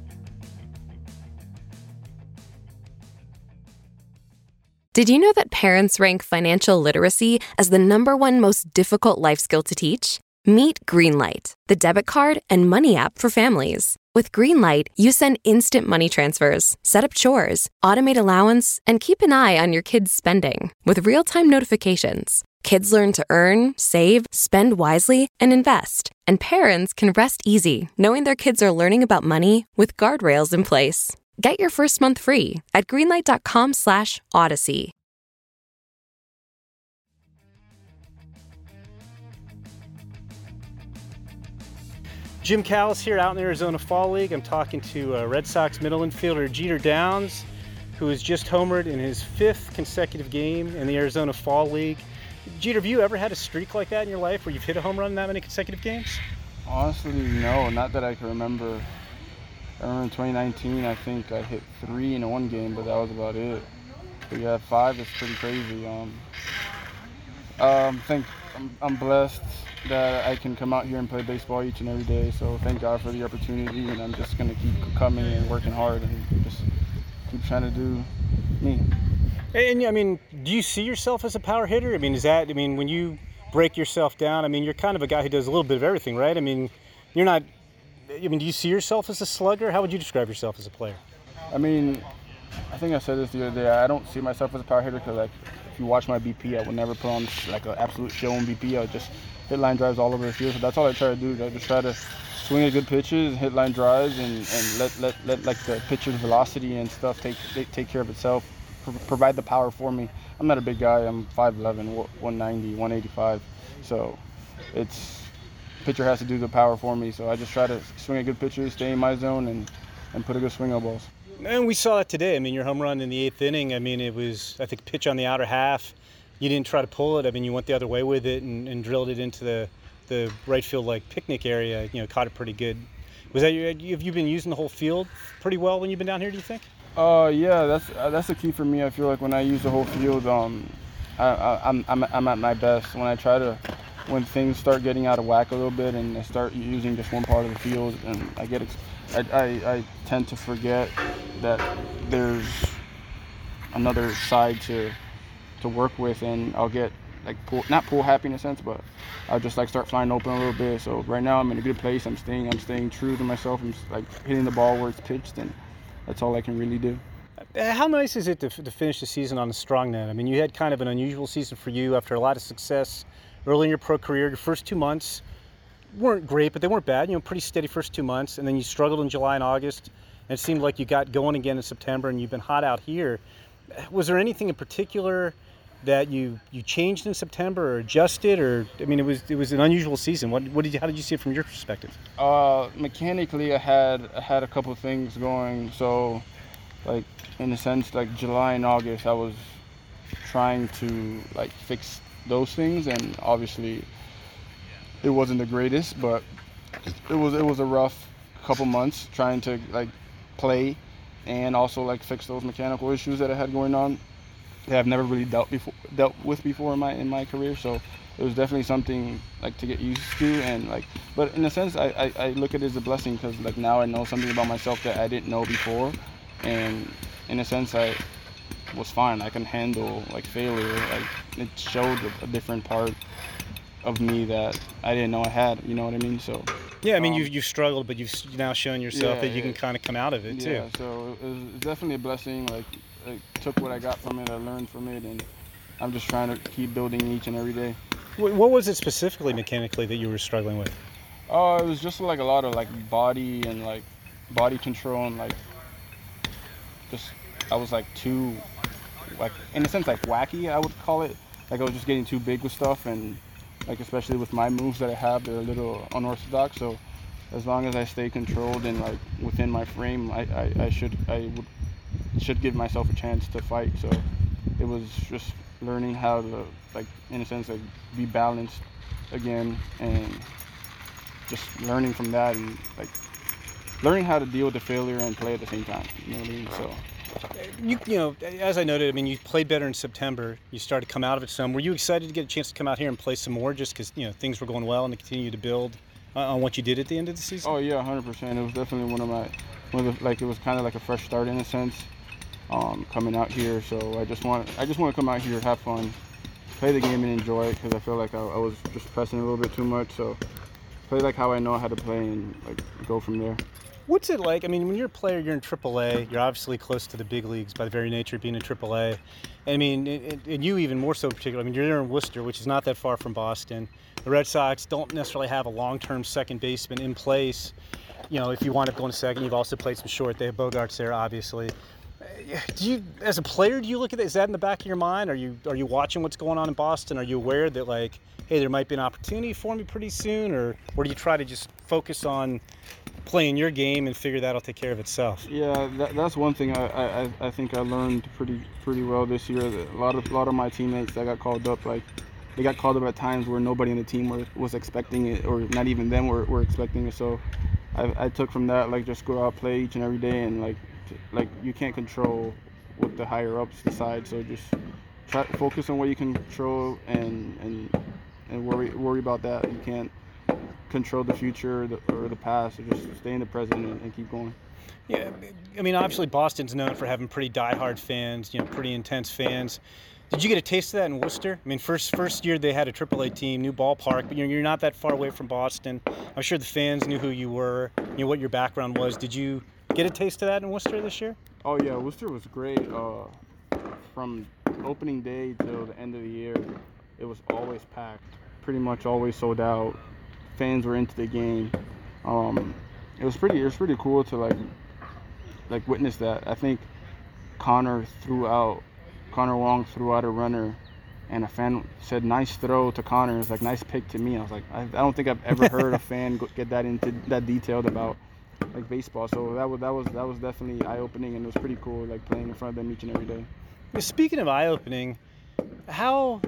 Did you know that parents rank financial literacy as the #1 most difficult life skill to teach? Meet Greenlight, the debit card and money app for families. With Greenlight, you send instant money transfers, set up chores, automate allowance, and keep an eye on your kids' spending with real-time notifications. Kids learn to earn, save, spend wisely, and invest. And parents can rest easy knowing their kids are learning about money with guardrails in place. Get your first month free at greenlight.com/Odyssey. Jim Callis here out in the Arizona Fall League. I'm talking to Red Sox middle infielder Jeter Downs, who has just homered in his 5th consecutive game in the Arizona Fall League. Jeter, have you ever had a streak like that in your life where you've hit a home run in that many consecutive games? Honestly, no, not that I can remember. I remember in 2019, I think I hit 3 in one game, but that was about it. But yeah, 5 is pretty crazy. I think I'm blessed that I can come out here and play baseball each and every day. So thank God for the opportunity, and I'm just going to keep coming and working hard and just keep trying to do me. And I mean, do you see yourself as a power hitter? I mean, when you break yourself down, I mean, you're kind of a guy who does a little bit of everything, right? I mean, do you see yourself as a slugger? How would you describe yourself as a player? I mean, I think I said this the other day. I don't see myself as a power hitter because, like, if you watch my BP, I would never put on like an absolute show on BP. I would just hit line drives all over the field. So that's all I try to do. I just try to swing at good pitches, hit line drives, and let like the pitcher's velocity and stuff take care of itself. Provide the power for me. I'm not a big guy. I'm 5'11", 190, 185. So pitcher has to do the power for me. So I just try to swing at good pitches, stay in my zone, and put a good swing on balls. And we saw that today. I mean, your home run in the 8th inning, I mean, it was, I think, pitch on the outer half. You didn't try to pull it. I mean, you went the other way with it and drilled it into the right field, like, picnic area. Caught it pretty good. Was that have you been using the whole field pretty well when you've been down here, do you think? Yeah, that's the key for me. I feel like when I use the whole field, I'm at my best. When things start getting out of whack a little bit and I start using just one part of the field, and I tend to forget that there's another side to work with, and I'll get not pull happy in a sense, but I'll just start flying open a little bit. So right now I'm in a good place. I'm staying true to myself. I'm hitting the ball where it's pitched, and that's all I can really do. How nice is it to finish the season on a strong note? I mean, you had kind of an unusual season for you after a lot of success early in your pro career. Your first 2 months weren't great, but they weren't bad. Pretty steady first 2 months, and then you struggled in July and August, and it seemed like you got going again in September, and you've been hot out here. Was there anything in particular that you changed in September or adjusted, or it was an unusual season? How did you see it from your perspective? Mechanically, I had a couple of things going. So, in a sense, July and August, I was trying to fix those things, and obviously, it wasn't the greatest, but it was a rough couple months trying to play and also fix those mechanical issues that I had going on. that I've never really dealt with before in my career. So it was definitely something like to get used to, and like, but in a sense, I look at it as a blessing because like now I know something about myself that I didn't know before, and in a sense I was fine. I can handle like failure. Like it showed a different part of me that I didn't know I had. You know what I mean? So yeah, I mean you've struggled, but you've now shown yourself that you can kind of come out of it too. Yeah, so it was definitely a blessing. Like I took what I got from it, I learned from it, and I'm just trying to keep building each and every day. What was it specifically mechanically that you were struggling with? It was just like a lot of like body and like body control and like just I was like too like in a sense like wacky, I would call it. Like I was just getting too big with stuff, and like especially with my moves that I have, they're a little unorthodox. So as long as I stay controlled and like within my frame, I should give myself a chance to fight. So it was just learning how to like in a sense like be balanced again, and just learning from that, and like learning how to deal with the failure and play at the same time. You know what I mean? So you know, as I noted, I mean, you played better in September. You started to come out of it some. Were you excited to get a chance to come out here and play some more, just because things were going well and to continue to build on what you did at the end of the season? Oh yeah, 100%. It was definitely like it was kind of like a fresh start in a sense. Coming out here, so I just want to come out here, have fun, play the game and enjoy it, because I feel like I was just pressing a little bit too much. So play like how I know how to play and like go from there. What's it like? I mean, when you're a player, you're in AAA. You're obviously close to the big leagues by the very nature of being in AAA. I mean, and you even more so particularly. I mean, you're there in Worcester, which is not that far from Boston. The Red Sox don't necessarily have a long-term second baseman in place. If you wind up going to second, you've also played some short. They have Bogarts there, obviously. Do you, as a player, do you look at that? Is that in the back of your mind? Are you watching what's going on in Boston? Are you aware that like, hey, there might be an opportunity for me pretty soon, or do you try to just focus on playing your game and figure that'll take care of itself? Yeah, that's one thing I think I learned pretty well this year. That a lot of my teammates that got called up, like they got called up at times where nobody in the team was expecting it, or not even them were expecting it. So I took from that, like, just go out, play each and every day, and like you can't control what the higher ups decide, so just try to focus on what you can control and worry about that. You can't control the future or the past, so just stay in the present and keep going. Yeah, I mean, obviously Boston's known for having pretty diehard fans, pretty intense fans. Did you get a taste of that in Worcester? I mean, first year they had a AAA team, new ballpark, but you're not that far away from Boston. I'm sure the fans knew who you were, what your background was. Did you get a taste of that in Worcester this year? Oh yeah, Worcester was great. From opening day till the end of the year, it was always packed, pretty much always sold out. Fans were into the game. It was pretty cool to like witness that. I think Connor Wong threw out a runner, and a fan said, "Nice throw" to Connor. It was like, "Nice pick" to me. I was like, I don't think I've ever heard a fan get that detailed about like baseball. So that was definitely eye-opening, and it was pretty cool, like playing in front of them each and every day. Speaking of eye-opening, how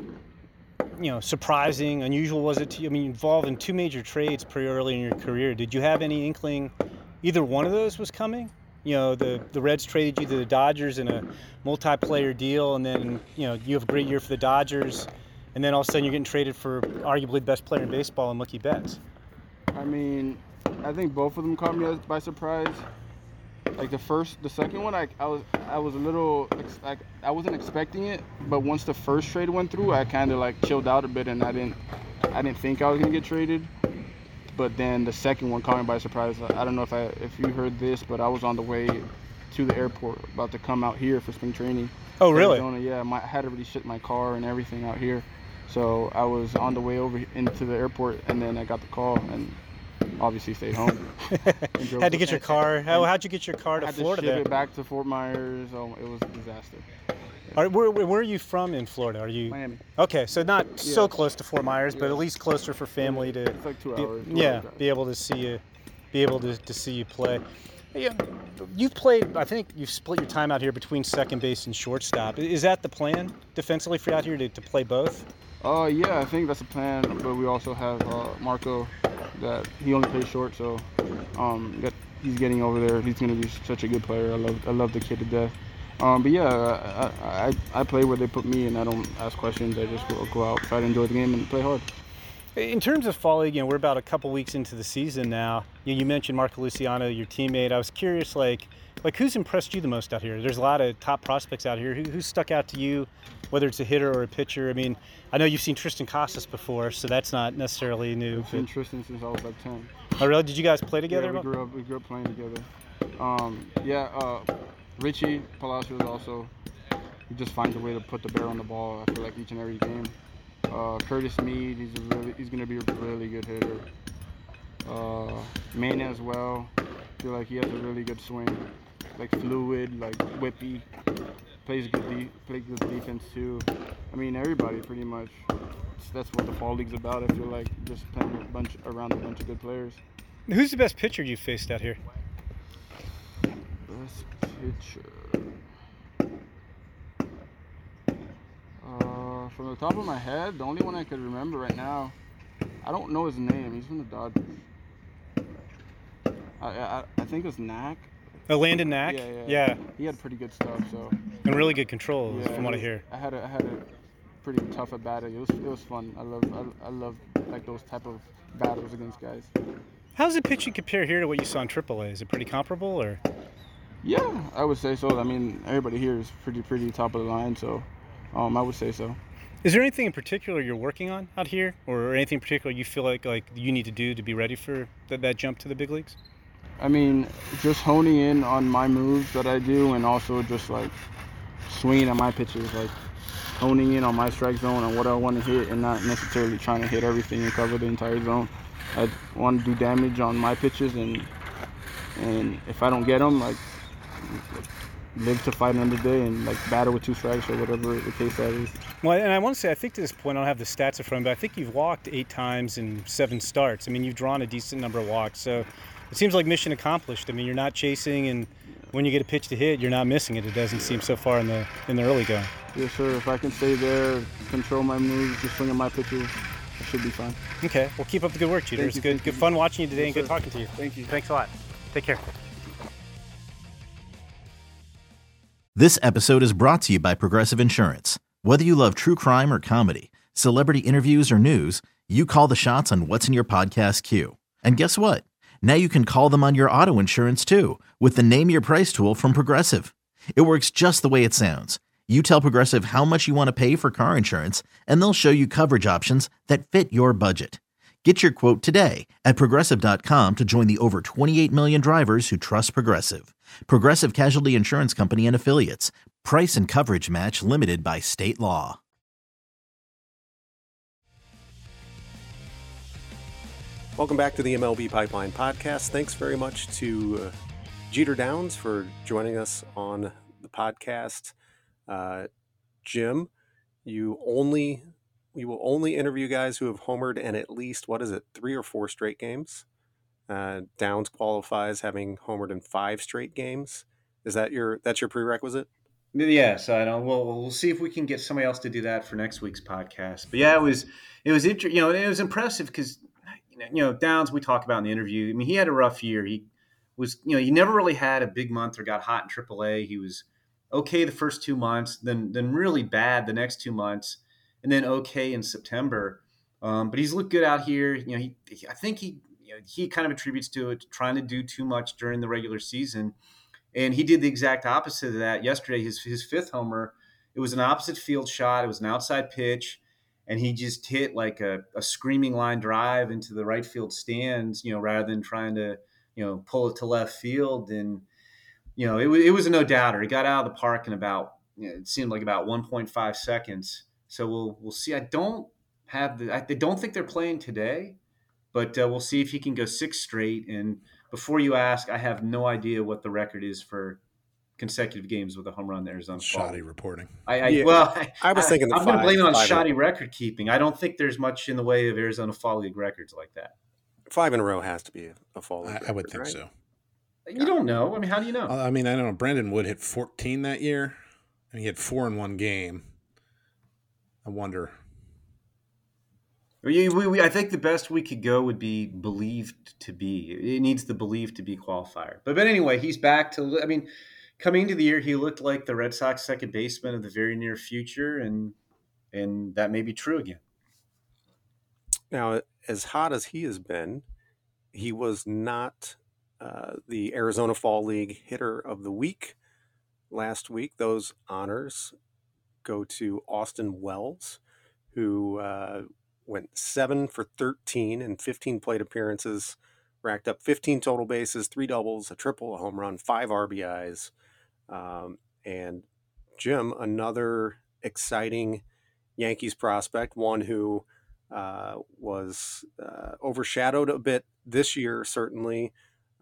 surprising, unusual was it to you? I mean, involved in two major trades pretty early in your career. Did you have any inkling either one of those was coming? The Reds traded you to the Dodgers in a multi-player deal, and then you have a great year for the Dodgers, and then all of a sudden you're getting traded for arguably the best player in baseball in Mookie Betts. I mean, I think both of them caught me by surprise. Like the second one, I was a little, I wasn't expecting it, but once the first trade went through, I kind of like chilled out a bit, and I didn't think I was gonna get traded. But then the second one caught me by surprise. I don't know if you heard this, but I was on the way to the airport, about to come out here for spring training. Oh, really? Arizona. Yeah, I had already shipped my car and everything out here, so I was on the way over into the airport, and then I got the call, and obviously stayed home. Had to get your car. How'd you get your car to Florida? I had to ship it back to Fort Myers. Oh, it was a disaster. All right, where are you from in Florida? Are you Miami? Okay, so not so close to Fort Myers, but at least closer for family to. It's like 2 hours. Be able to see you play. Yeah, you've played. I think you've split your time out here between second base and shortstop. Is that the plan defensively for you out here to play both? Yeah, I think that's the plan. But we also have Marco, that he only plays short, so he's getting over there. He's gonna be such a good player. I love the kid to death. But yeah, I play where they put me, and I don't ask questions. I just go out, try to enjoy the game, and play hard. In terms of Fall League, we're about a couple weeks into the season now. You mentioned Marco Luciano, your teammate. I was curious, like who's impressed you the most out here? There's a lot of top prospects out here. Who's stuck out to you, whether it's a hitter or a pitcher? I mean, I know you've seen Tristan Casas before, so that's not necessarily new. I've seen Tristan since I was like 10. Oh, really? Did you guys play together? Yeah, we grew up playing together. Richie Palacios also. He just finds a way to put the bear on the ball, I feel like, each and every game. Curtis Mead, he's going to be a really good hitter. Mena as well. I feel like he has a really good swing. Like fluid, like whippy. Plays good defense too. I mean, everybody pretty much. That's what the Fall League's about. I feel like just playing around a bunch of good players. Who's the best pitcher you faced out here? Best pitcher. From the top of my head, the only one I could remember right now, I don't know his name. He's from the Dodgers. I think it's Knack. Oh, Landon Knack? Yeah. He had pretty good stuff, so. And really good control, from what I hear. I had a pretty tough at bat. It was fun. I love like those type of battles against guys. How's the pitching compare here to what you saw in AAA? Is it pretty comparable, or? Yeah, I would say so. I mean, everybody here is pretty top of the line, so I would say so. Is there anything in particular you're working on out here, or anything in particular you feel like you need to do to be ready for that jump to the big leagues? I mean, just honing in on my moves that I do, and also just like swinging at my pitches, like honing in on my strike zone and what I want to hit, and not necessarily trying to hit everything and cover the entire zone. I want to do damage on my pitches, and if I don't get them, like live to fight another day and like battle with 2 strikes or whatever the case that is. Well, and I want to say, I think to this point, I don't have the stats in front of me, but I think you've walked 8 times in 7 starts. I mean, you've drawn a decent number of walks, so it seems like mission accomplished. I mean, you're not chasing, and when you get a pitch to hit, you're not missing it. It doesn't seem so far in the early going. Yes, sir. If I can stay there, control my moves, just swing at my pitches, I should be fine. Okay. Well, keep up the good work, Jeter. It's good fun watching you today, and good talking to you. Thank you. Thanks a lot. Take care. This episode is brought to you by Progressive Insurance. Whether you love true crime or comedy, celebrity interviews or news, you call the shots on what's in your podcast queue. And guess what? Now you can call them on your auto insurance too, with the Name Your Price tool from Progressive. It works just the way it sounds. You tell Progressive how much you want to pay for car insurance, and they'll show you coverage options that fit your budget. Get your quote today at Progressive.com to join the over 28 million drivers who trust Progressive. Progressive Casualty Insurance Company and Affiliates. Price and coverage match limited by state law. Welcome back to the MLB Pipeline Podcast. Thanks very much to Jeter Downs for joining us on the podcast. Jim, you will only interview guys who have homered in at least, 3 or 4 straight games. Downs qualifies having homered in 5 straight games. That's your prerequisite? Yes, I know. Well, we'll see if we can get somebody else to do that for next week's podcast. But yeah, it was interesting. It was impressive because Downs, we talk about in the interview. I mean, he had a rough year. He was, he never really had a big month or got hot in AAA. He was okay the first 2 months, then really bad the next 2 months, and then okay in September. But he's looked good out here. I think he kind of attributes to it trying to do too much during the regular season. And he did the exact opposite of that yesterday. His 5th homer, it was an opposite field shot. It was an outside pitch, and he just hit like a screaming line drive into the right field stands, rather than trying to, pull it to left field. And, it was a no-doubter. He got out of the park in about, it seemed like about 1.5 seconds. So we'll see. I don't think they're playing today, but we'll see if he can go 6 straight. And before you ask, I have no idea what the record is for consecutive games with a home run in Arizona. Shoddy reporting. I was thinking I'm going to blame it on shoddy record keeping. I don't think there's much in the way of Arizona Fall League records like that. 5 in a row has to be a Fall League record, I would think right? so. You don't know. I mean, how do you know? I don't know. Brandon Wood hit 14 that year, and he had 4 in one game. I wonder. I think the best we could go would be believed to be. It needs the believed to be qualifier. But anyway, he's back to. I mean, coming into the year, he looked like the Red Sox second baseman of the very near future, and that may be true again. Now, as hot as he has been, he was not the Arizona Fall League Hitter of the Week last week. Those honors go to Austin Wells, who went 7 for 13 in 15 plate appearances, racked up 15 total bases, 3 doubles, a triple, a home run, 5 RBIs. And Jim, another exciting Yankees prospect, one who was overshadowed a bit this year, certainly,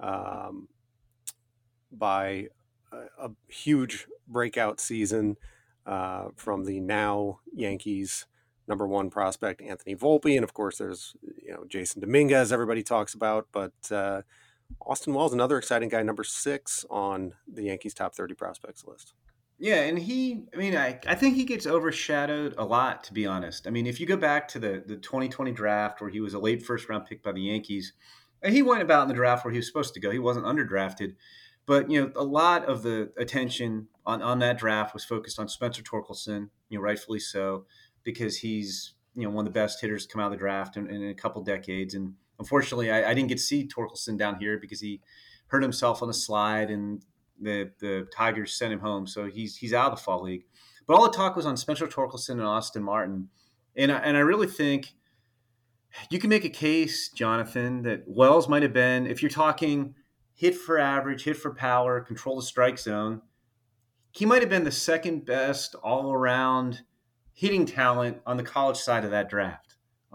by a huge breakout season from the now Yankees #1 prospect, Anthony Volpe. And of course, there's Jason Dominguez, everybody talks about, but Austin Wells, another exciting guy, #6 on the Yankees top 30 prospects list. Yeah, and I think he gets overshadowed a lot, to be honest. I mean, if you go back to the 2020 draft where he was a late first-round pick by the Yankees, and he went about in the draft where he was supposed to go. He wasn't underdrafted. But, a lot of the attention on that draft was focused on Spencer Torkelson, rightfully so, because he's, one of the best hitters to come out of the draft in a couple decades. And unfortunately, I didn't get to see Torkelson down here because he hurt himself on the slide and the Tigers sent him home. So he's out of the Fall League. But all the talk was on Spencer Torkelson and Austin Martin. And I really think you can make a case, Jonathan, that Wells might have been, if you're talking hit for average, hit for power, control the strike zone, he might have been the second best all-around hitting talent on the college side of that draft.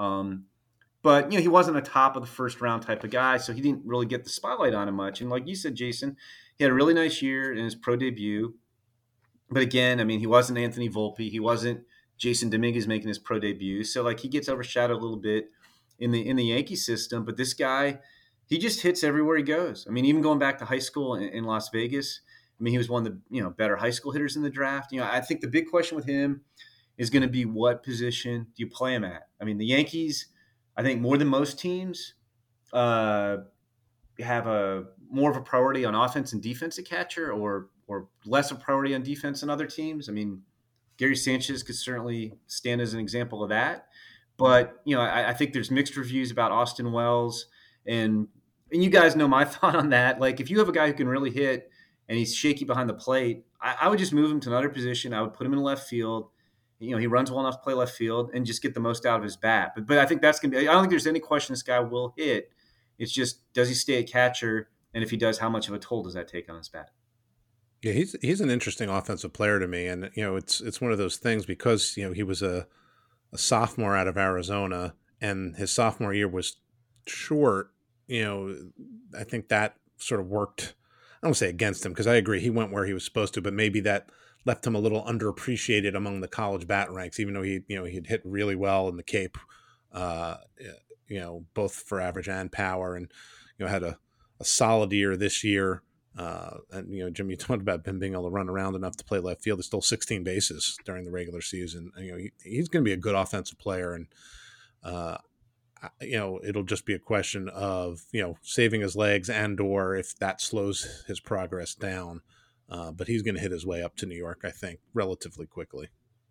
But, he wasn't a top of the first round type of guy, so he didn't really get the spotlight on him much. And like you said, Jason, he had a really nice year in his pro debut. But again, he wasn't Anthony Volpe. He wasn't Jason Dominguez making his pro debut. So, he gets overshadowed a little bit in the Yankee system. But this guy, he just hits everywhere he goes. Even going back to high school in Las Vegas, he was one of the better high school hitters in the draft. I think the big question with him is going to be what position do you play him at? The Yankees, I think more than most teams, have more of a priority on offense and defense at catcher, or less of a priority on defense than other teams. Gary Sanchez could certainly stand as an example of that. But, I think there's mixed reviews about Austin Wells. And you guys know my thought on that. If you have a guy who can really hit and he's shaky behind the plate, I would just move him to another position. I would put him in left field. He runs well enough to play left field and just get the most out of his bat. But I think that's going to be – I don't think there's any question this guy will hit. It's just, does he stay a catcher? And if he does, how much of a toll does that take on his bat? Yeah, he's an interesting offensive player to me. And, it's one of those things because, he was a sophomore out of Arizona and his sophomore year was short. I think that sort of worked, I don't want to say against him because I agree he went where he was supposed to, but maybe that left him a little underappreciated among the college bat ranks, even though he'd hit really well in the Cape, both for average and power, and had a solid year this year. And Jim, you talked about him being able to run around enough to play left field. He stole 16 bases during the regular season. He's going to be a good offensive player, and it'll just be a question of saving his legs and/or if that slows his progress down. But he's going to hit his way up to New York, I think, relatively quickly.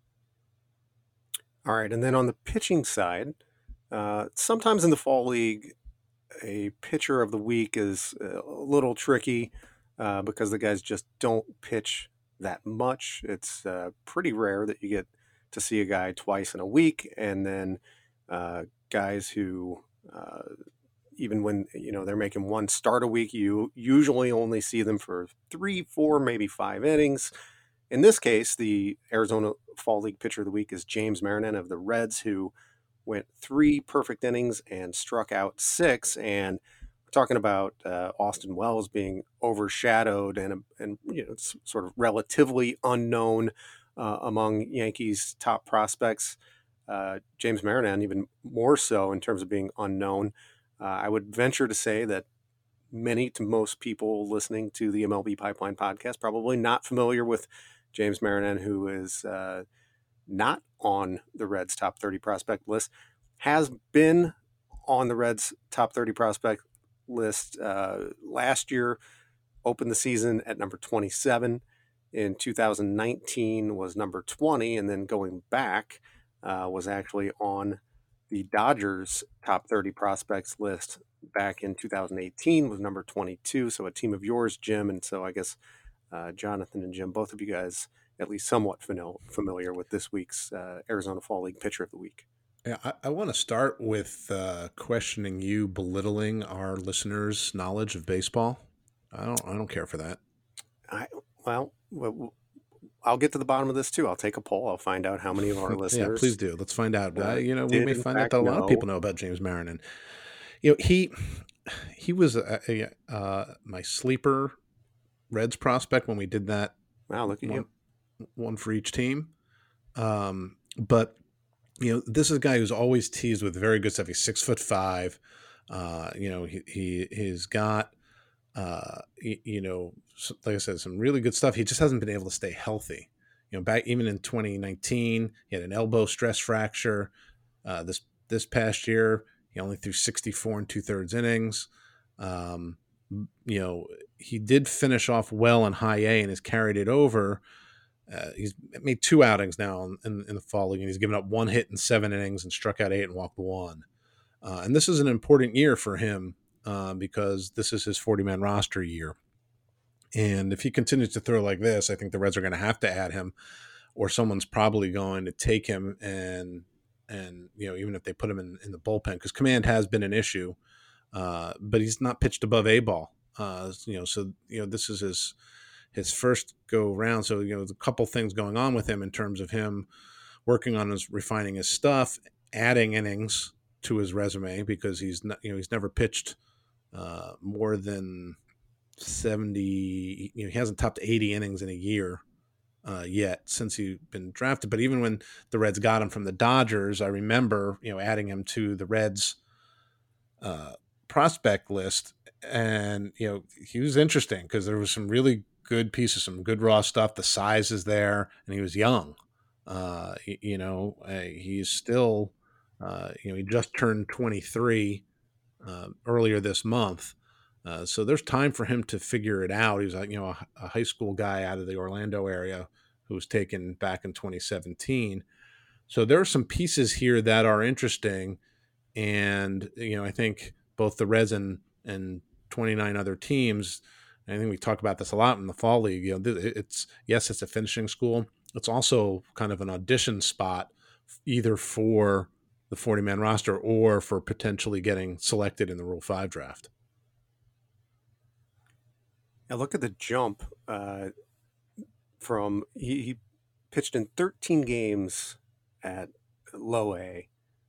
All right, and then on the pitching side, sometimes in the Fall League, a pitcher of the week is a little tricky because the guys just don't pitch that much. It's pretty rare that you get to see a guy twice in a week, and then guys who even when they're making one start a week, you usually only see them for 3, 4, maybe 5 innings. In this case, the Arizona Fall League pitcher of the week is James Marinan of the Reds, who went 3 perfect innings and struck out 6. And we're talking about Austin Wells being overshadowed and it's sort of relatively unknown among Yankees' top prospects. James Marinan even more so in terms of being unknown. I would venture to say that many to most people listening to the MLB Pipeline podcast probably not familiar with James Marinan, who is not on the Reds' top 30 prospect list, has been on the Reds' top 30 prospect list last year opened the season at number 27. In 2019 was number 20, and then going back was actually on the Dodgers top 30 prospects list back in 2018, was number 22. So a team of yours, Jim, and so I guess Jonathan and Jim, both of you guys at least somewhat familiar with this week's Arizona Fall League Pitcher of the Week. Yeah, I want to start with questioning you belittling our listeners' knowledge of baseball. I don't care for that. Well, I'll get to the bottom of this too. I'll take a poll. I'll find out how many of our listeners. Yeah, please do. Let's find out. We may find out that a lot of people know about James Marinan. He was my sleeper Reds prospect when we did that. Wow, look at you. One for each team. But this is a guy who's always teased with very good stuff. He's 6'5". He's got like I said, some really good stuff. He just hasn't been able to stay healthy. Back even in 2019, he had an elbow stress fracture. This past year, he only threw 64 2/3 innings. He did finish off well in high A and has carried it over. He's made 2 outings now in the fall league, and he's given up 1 hit in 7 innings and struck out 8 and walked 1. And this is an important year for him because this is his 40-man roster year. And if he continues to throw like this, I think the Reds are going to have to add him, or someone's probably going to take him and even if they put him in the bullpen, because command has been an issue, but he's not pitched above A ball. This is his first go round. So, there's a couple things going on with him in terms of him working on refining his stuff, adding innings to his resume, because he's never pitched more than 70. He hasn't topped 80 innings in a year yet since he's been drafted. But even when the Reds got him from the Dodgers, I remember adding him to the Reds prospect list, and he was interesting because there was some really good pieces, some good raw stuff. The size is there, and he was young. He's still he just turned 23 earlier this month. So there's time for him to figure it out. He was a high school guy out of the Orlando area who was taken back in 2017. So there are some pieces here that are interesting. And, I think both the Reds and 29 other teams, I think we talk about this a lot in the fall league. It's a finishing school. It's also kind of an audition spot, either for the 40-man roster or for potentially getting selected in the Rule 5 draft. Now look at the jump from he pitched in 13 games at low A,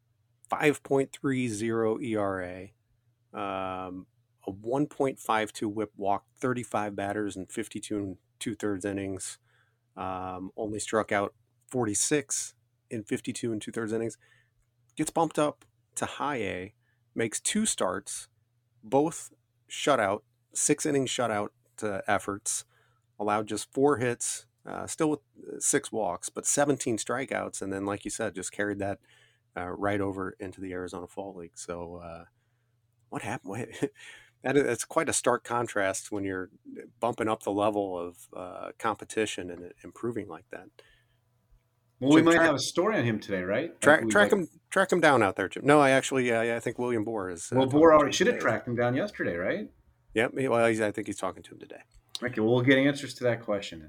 5.30 ERA, a 1.52 whip, walked 35 batters in 52 2/3 innings, only struck out 46 in 52 2/3 innings, gets bumped up to high A, makes 2 starts, both shutout, 6 innings shutout efforts, allowed just 4 hits, still with 6 walks, but 17 strikeouts. And then, like you said, just carried that right over into the Arizona Fall League. So what happened? That's quite a stark contrast when you're bumping up the level of competition and improving like that. Well, we might have a story on him today, right? Track him down out there, Jim. No, I think William Bohr is. Well, Bohr already should have tracked him down yesterday, right? Yep. Well, I think he's talking to him today. Okay, well, we'll get answers to that question.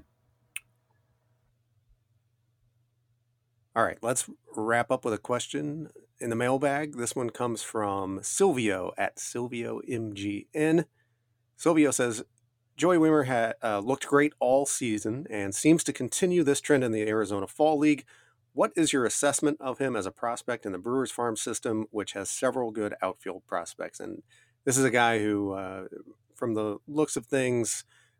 All right, let's wrap up with a question in the mailbag. This one comes from Silvio at SilvioMGN. Silvio says, Joey Wiemer had looked great all season and seems to continue this trend in the Arizona Fall League. What is your assessment of him as a prospect in the Brewers farm system, which has several good outfield prospects? And this is a guy who, from the looks of things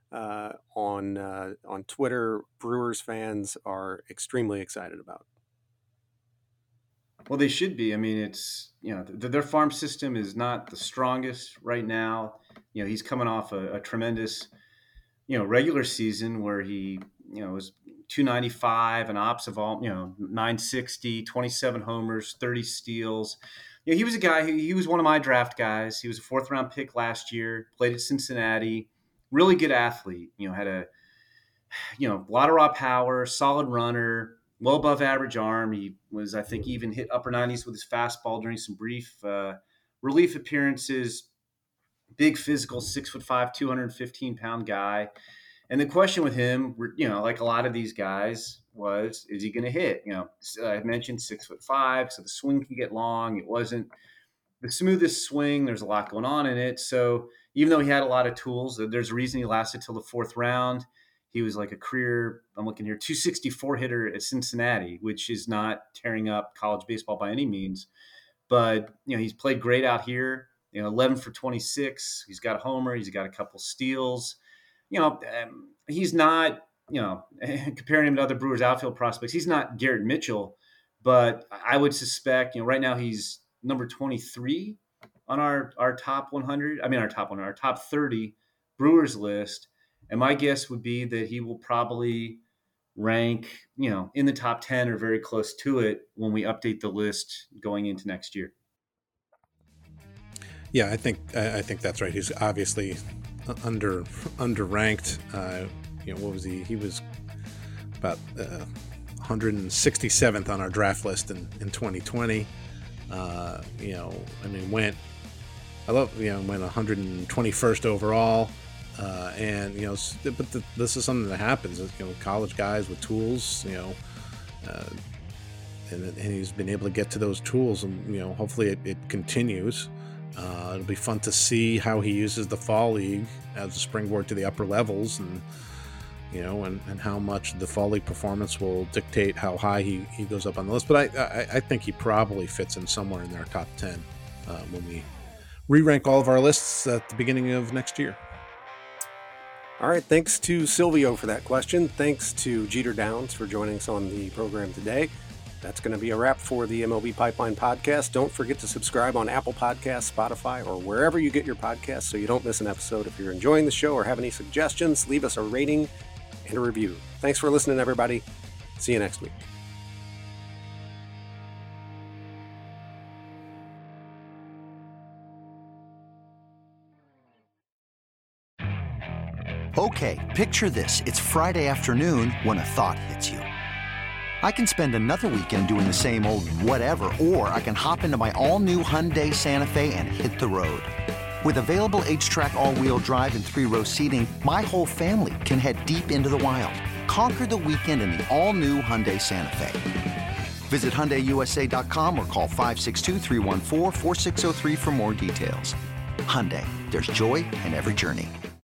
on Twitter, Brewers fans are extremely excited about. Well, they should be. I mean, it's, their farm system is not the strongest right now. He's coming off a tremendous, regular season where he, was 295, an ops of all, 960, 27 homers, 30 steals. He was a guy he was one of my draft guys. He was a 4th round pick last year, played at Cincinnati, really good athlete. Had a lot of raw power, solid runner, well above average arm. He was, I think, even hit upper 90s with his fastball during some brief relief appearances. Big physical, 6'5", 215-pound guy. And the question with him, like a lot of these guys, was, is he going to hit? I mentioned 6'5", so the swing can get long. It wasn't the smoothest swing. There's a lot going on in it. So even though he had a lot of tools, there's a reason he lasted till the 4th round. He was like a career, I'm looking here, 264 hitter at Cincinnati, which is not tearing up college baseball by any means. But, he's played great out here, 11 for 26. He's got a homer. He's got a couple steals. He's not, comparing him to other Brewers outfield prospects, he's not Garrett Mitchell, but I would suspect, right now he's number 23 on our top 100. I mean, our top 30 Brewers list. And my guess would be that he will probably rank, in the top 10 or very close to it when we update the list going into next year. Yeah, I think that's right. He's obviously underranked. What was he? He was about 167th on our draft list in 2020. Went 121st overall. This is something that happens. College guys with tools, and he's been able to get to those tools, and hopefully it continues. It'll be fun to see how he uses the fall league as a springboard to the upper levels, and and how much the fall league performance will dictate how high he goes up on the list. But I think he probably fits in somewhere in our top 10 when we re-rank all of our lists at the beginning of next year. All right, thanks to Silvio for that question. Thanks to Jeter Downs for joining us on the program today. That's going to be a wrap for the MLB Pipeline podcast. Don't forget to subscribe on Apple Podcasts, Spotify, or wherever you get your podcasts so you don't miss an episode. If you're enjoying the show or have any suggestions, leave us a rating and a review. Thanks for listening, everybody. See you next week. Okay, picture this. It's Friday afternoon when a thought hits you. I can spend another weekend doing the same old whatever, or I can hop into my all-new Hyundai Santa Fe and hit the road. With available H-Track all-wheel drive and 3-row seating, my whole family can head deep into the wild. Conquer the weekend in the all-new Hyundai Santa Fe. Visit HyundaiUSA.com or call 562-314-4603 for more details. Hyundai, there's joy in every journey.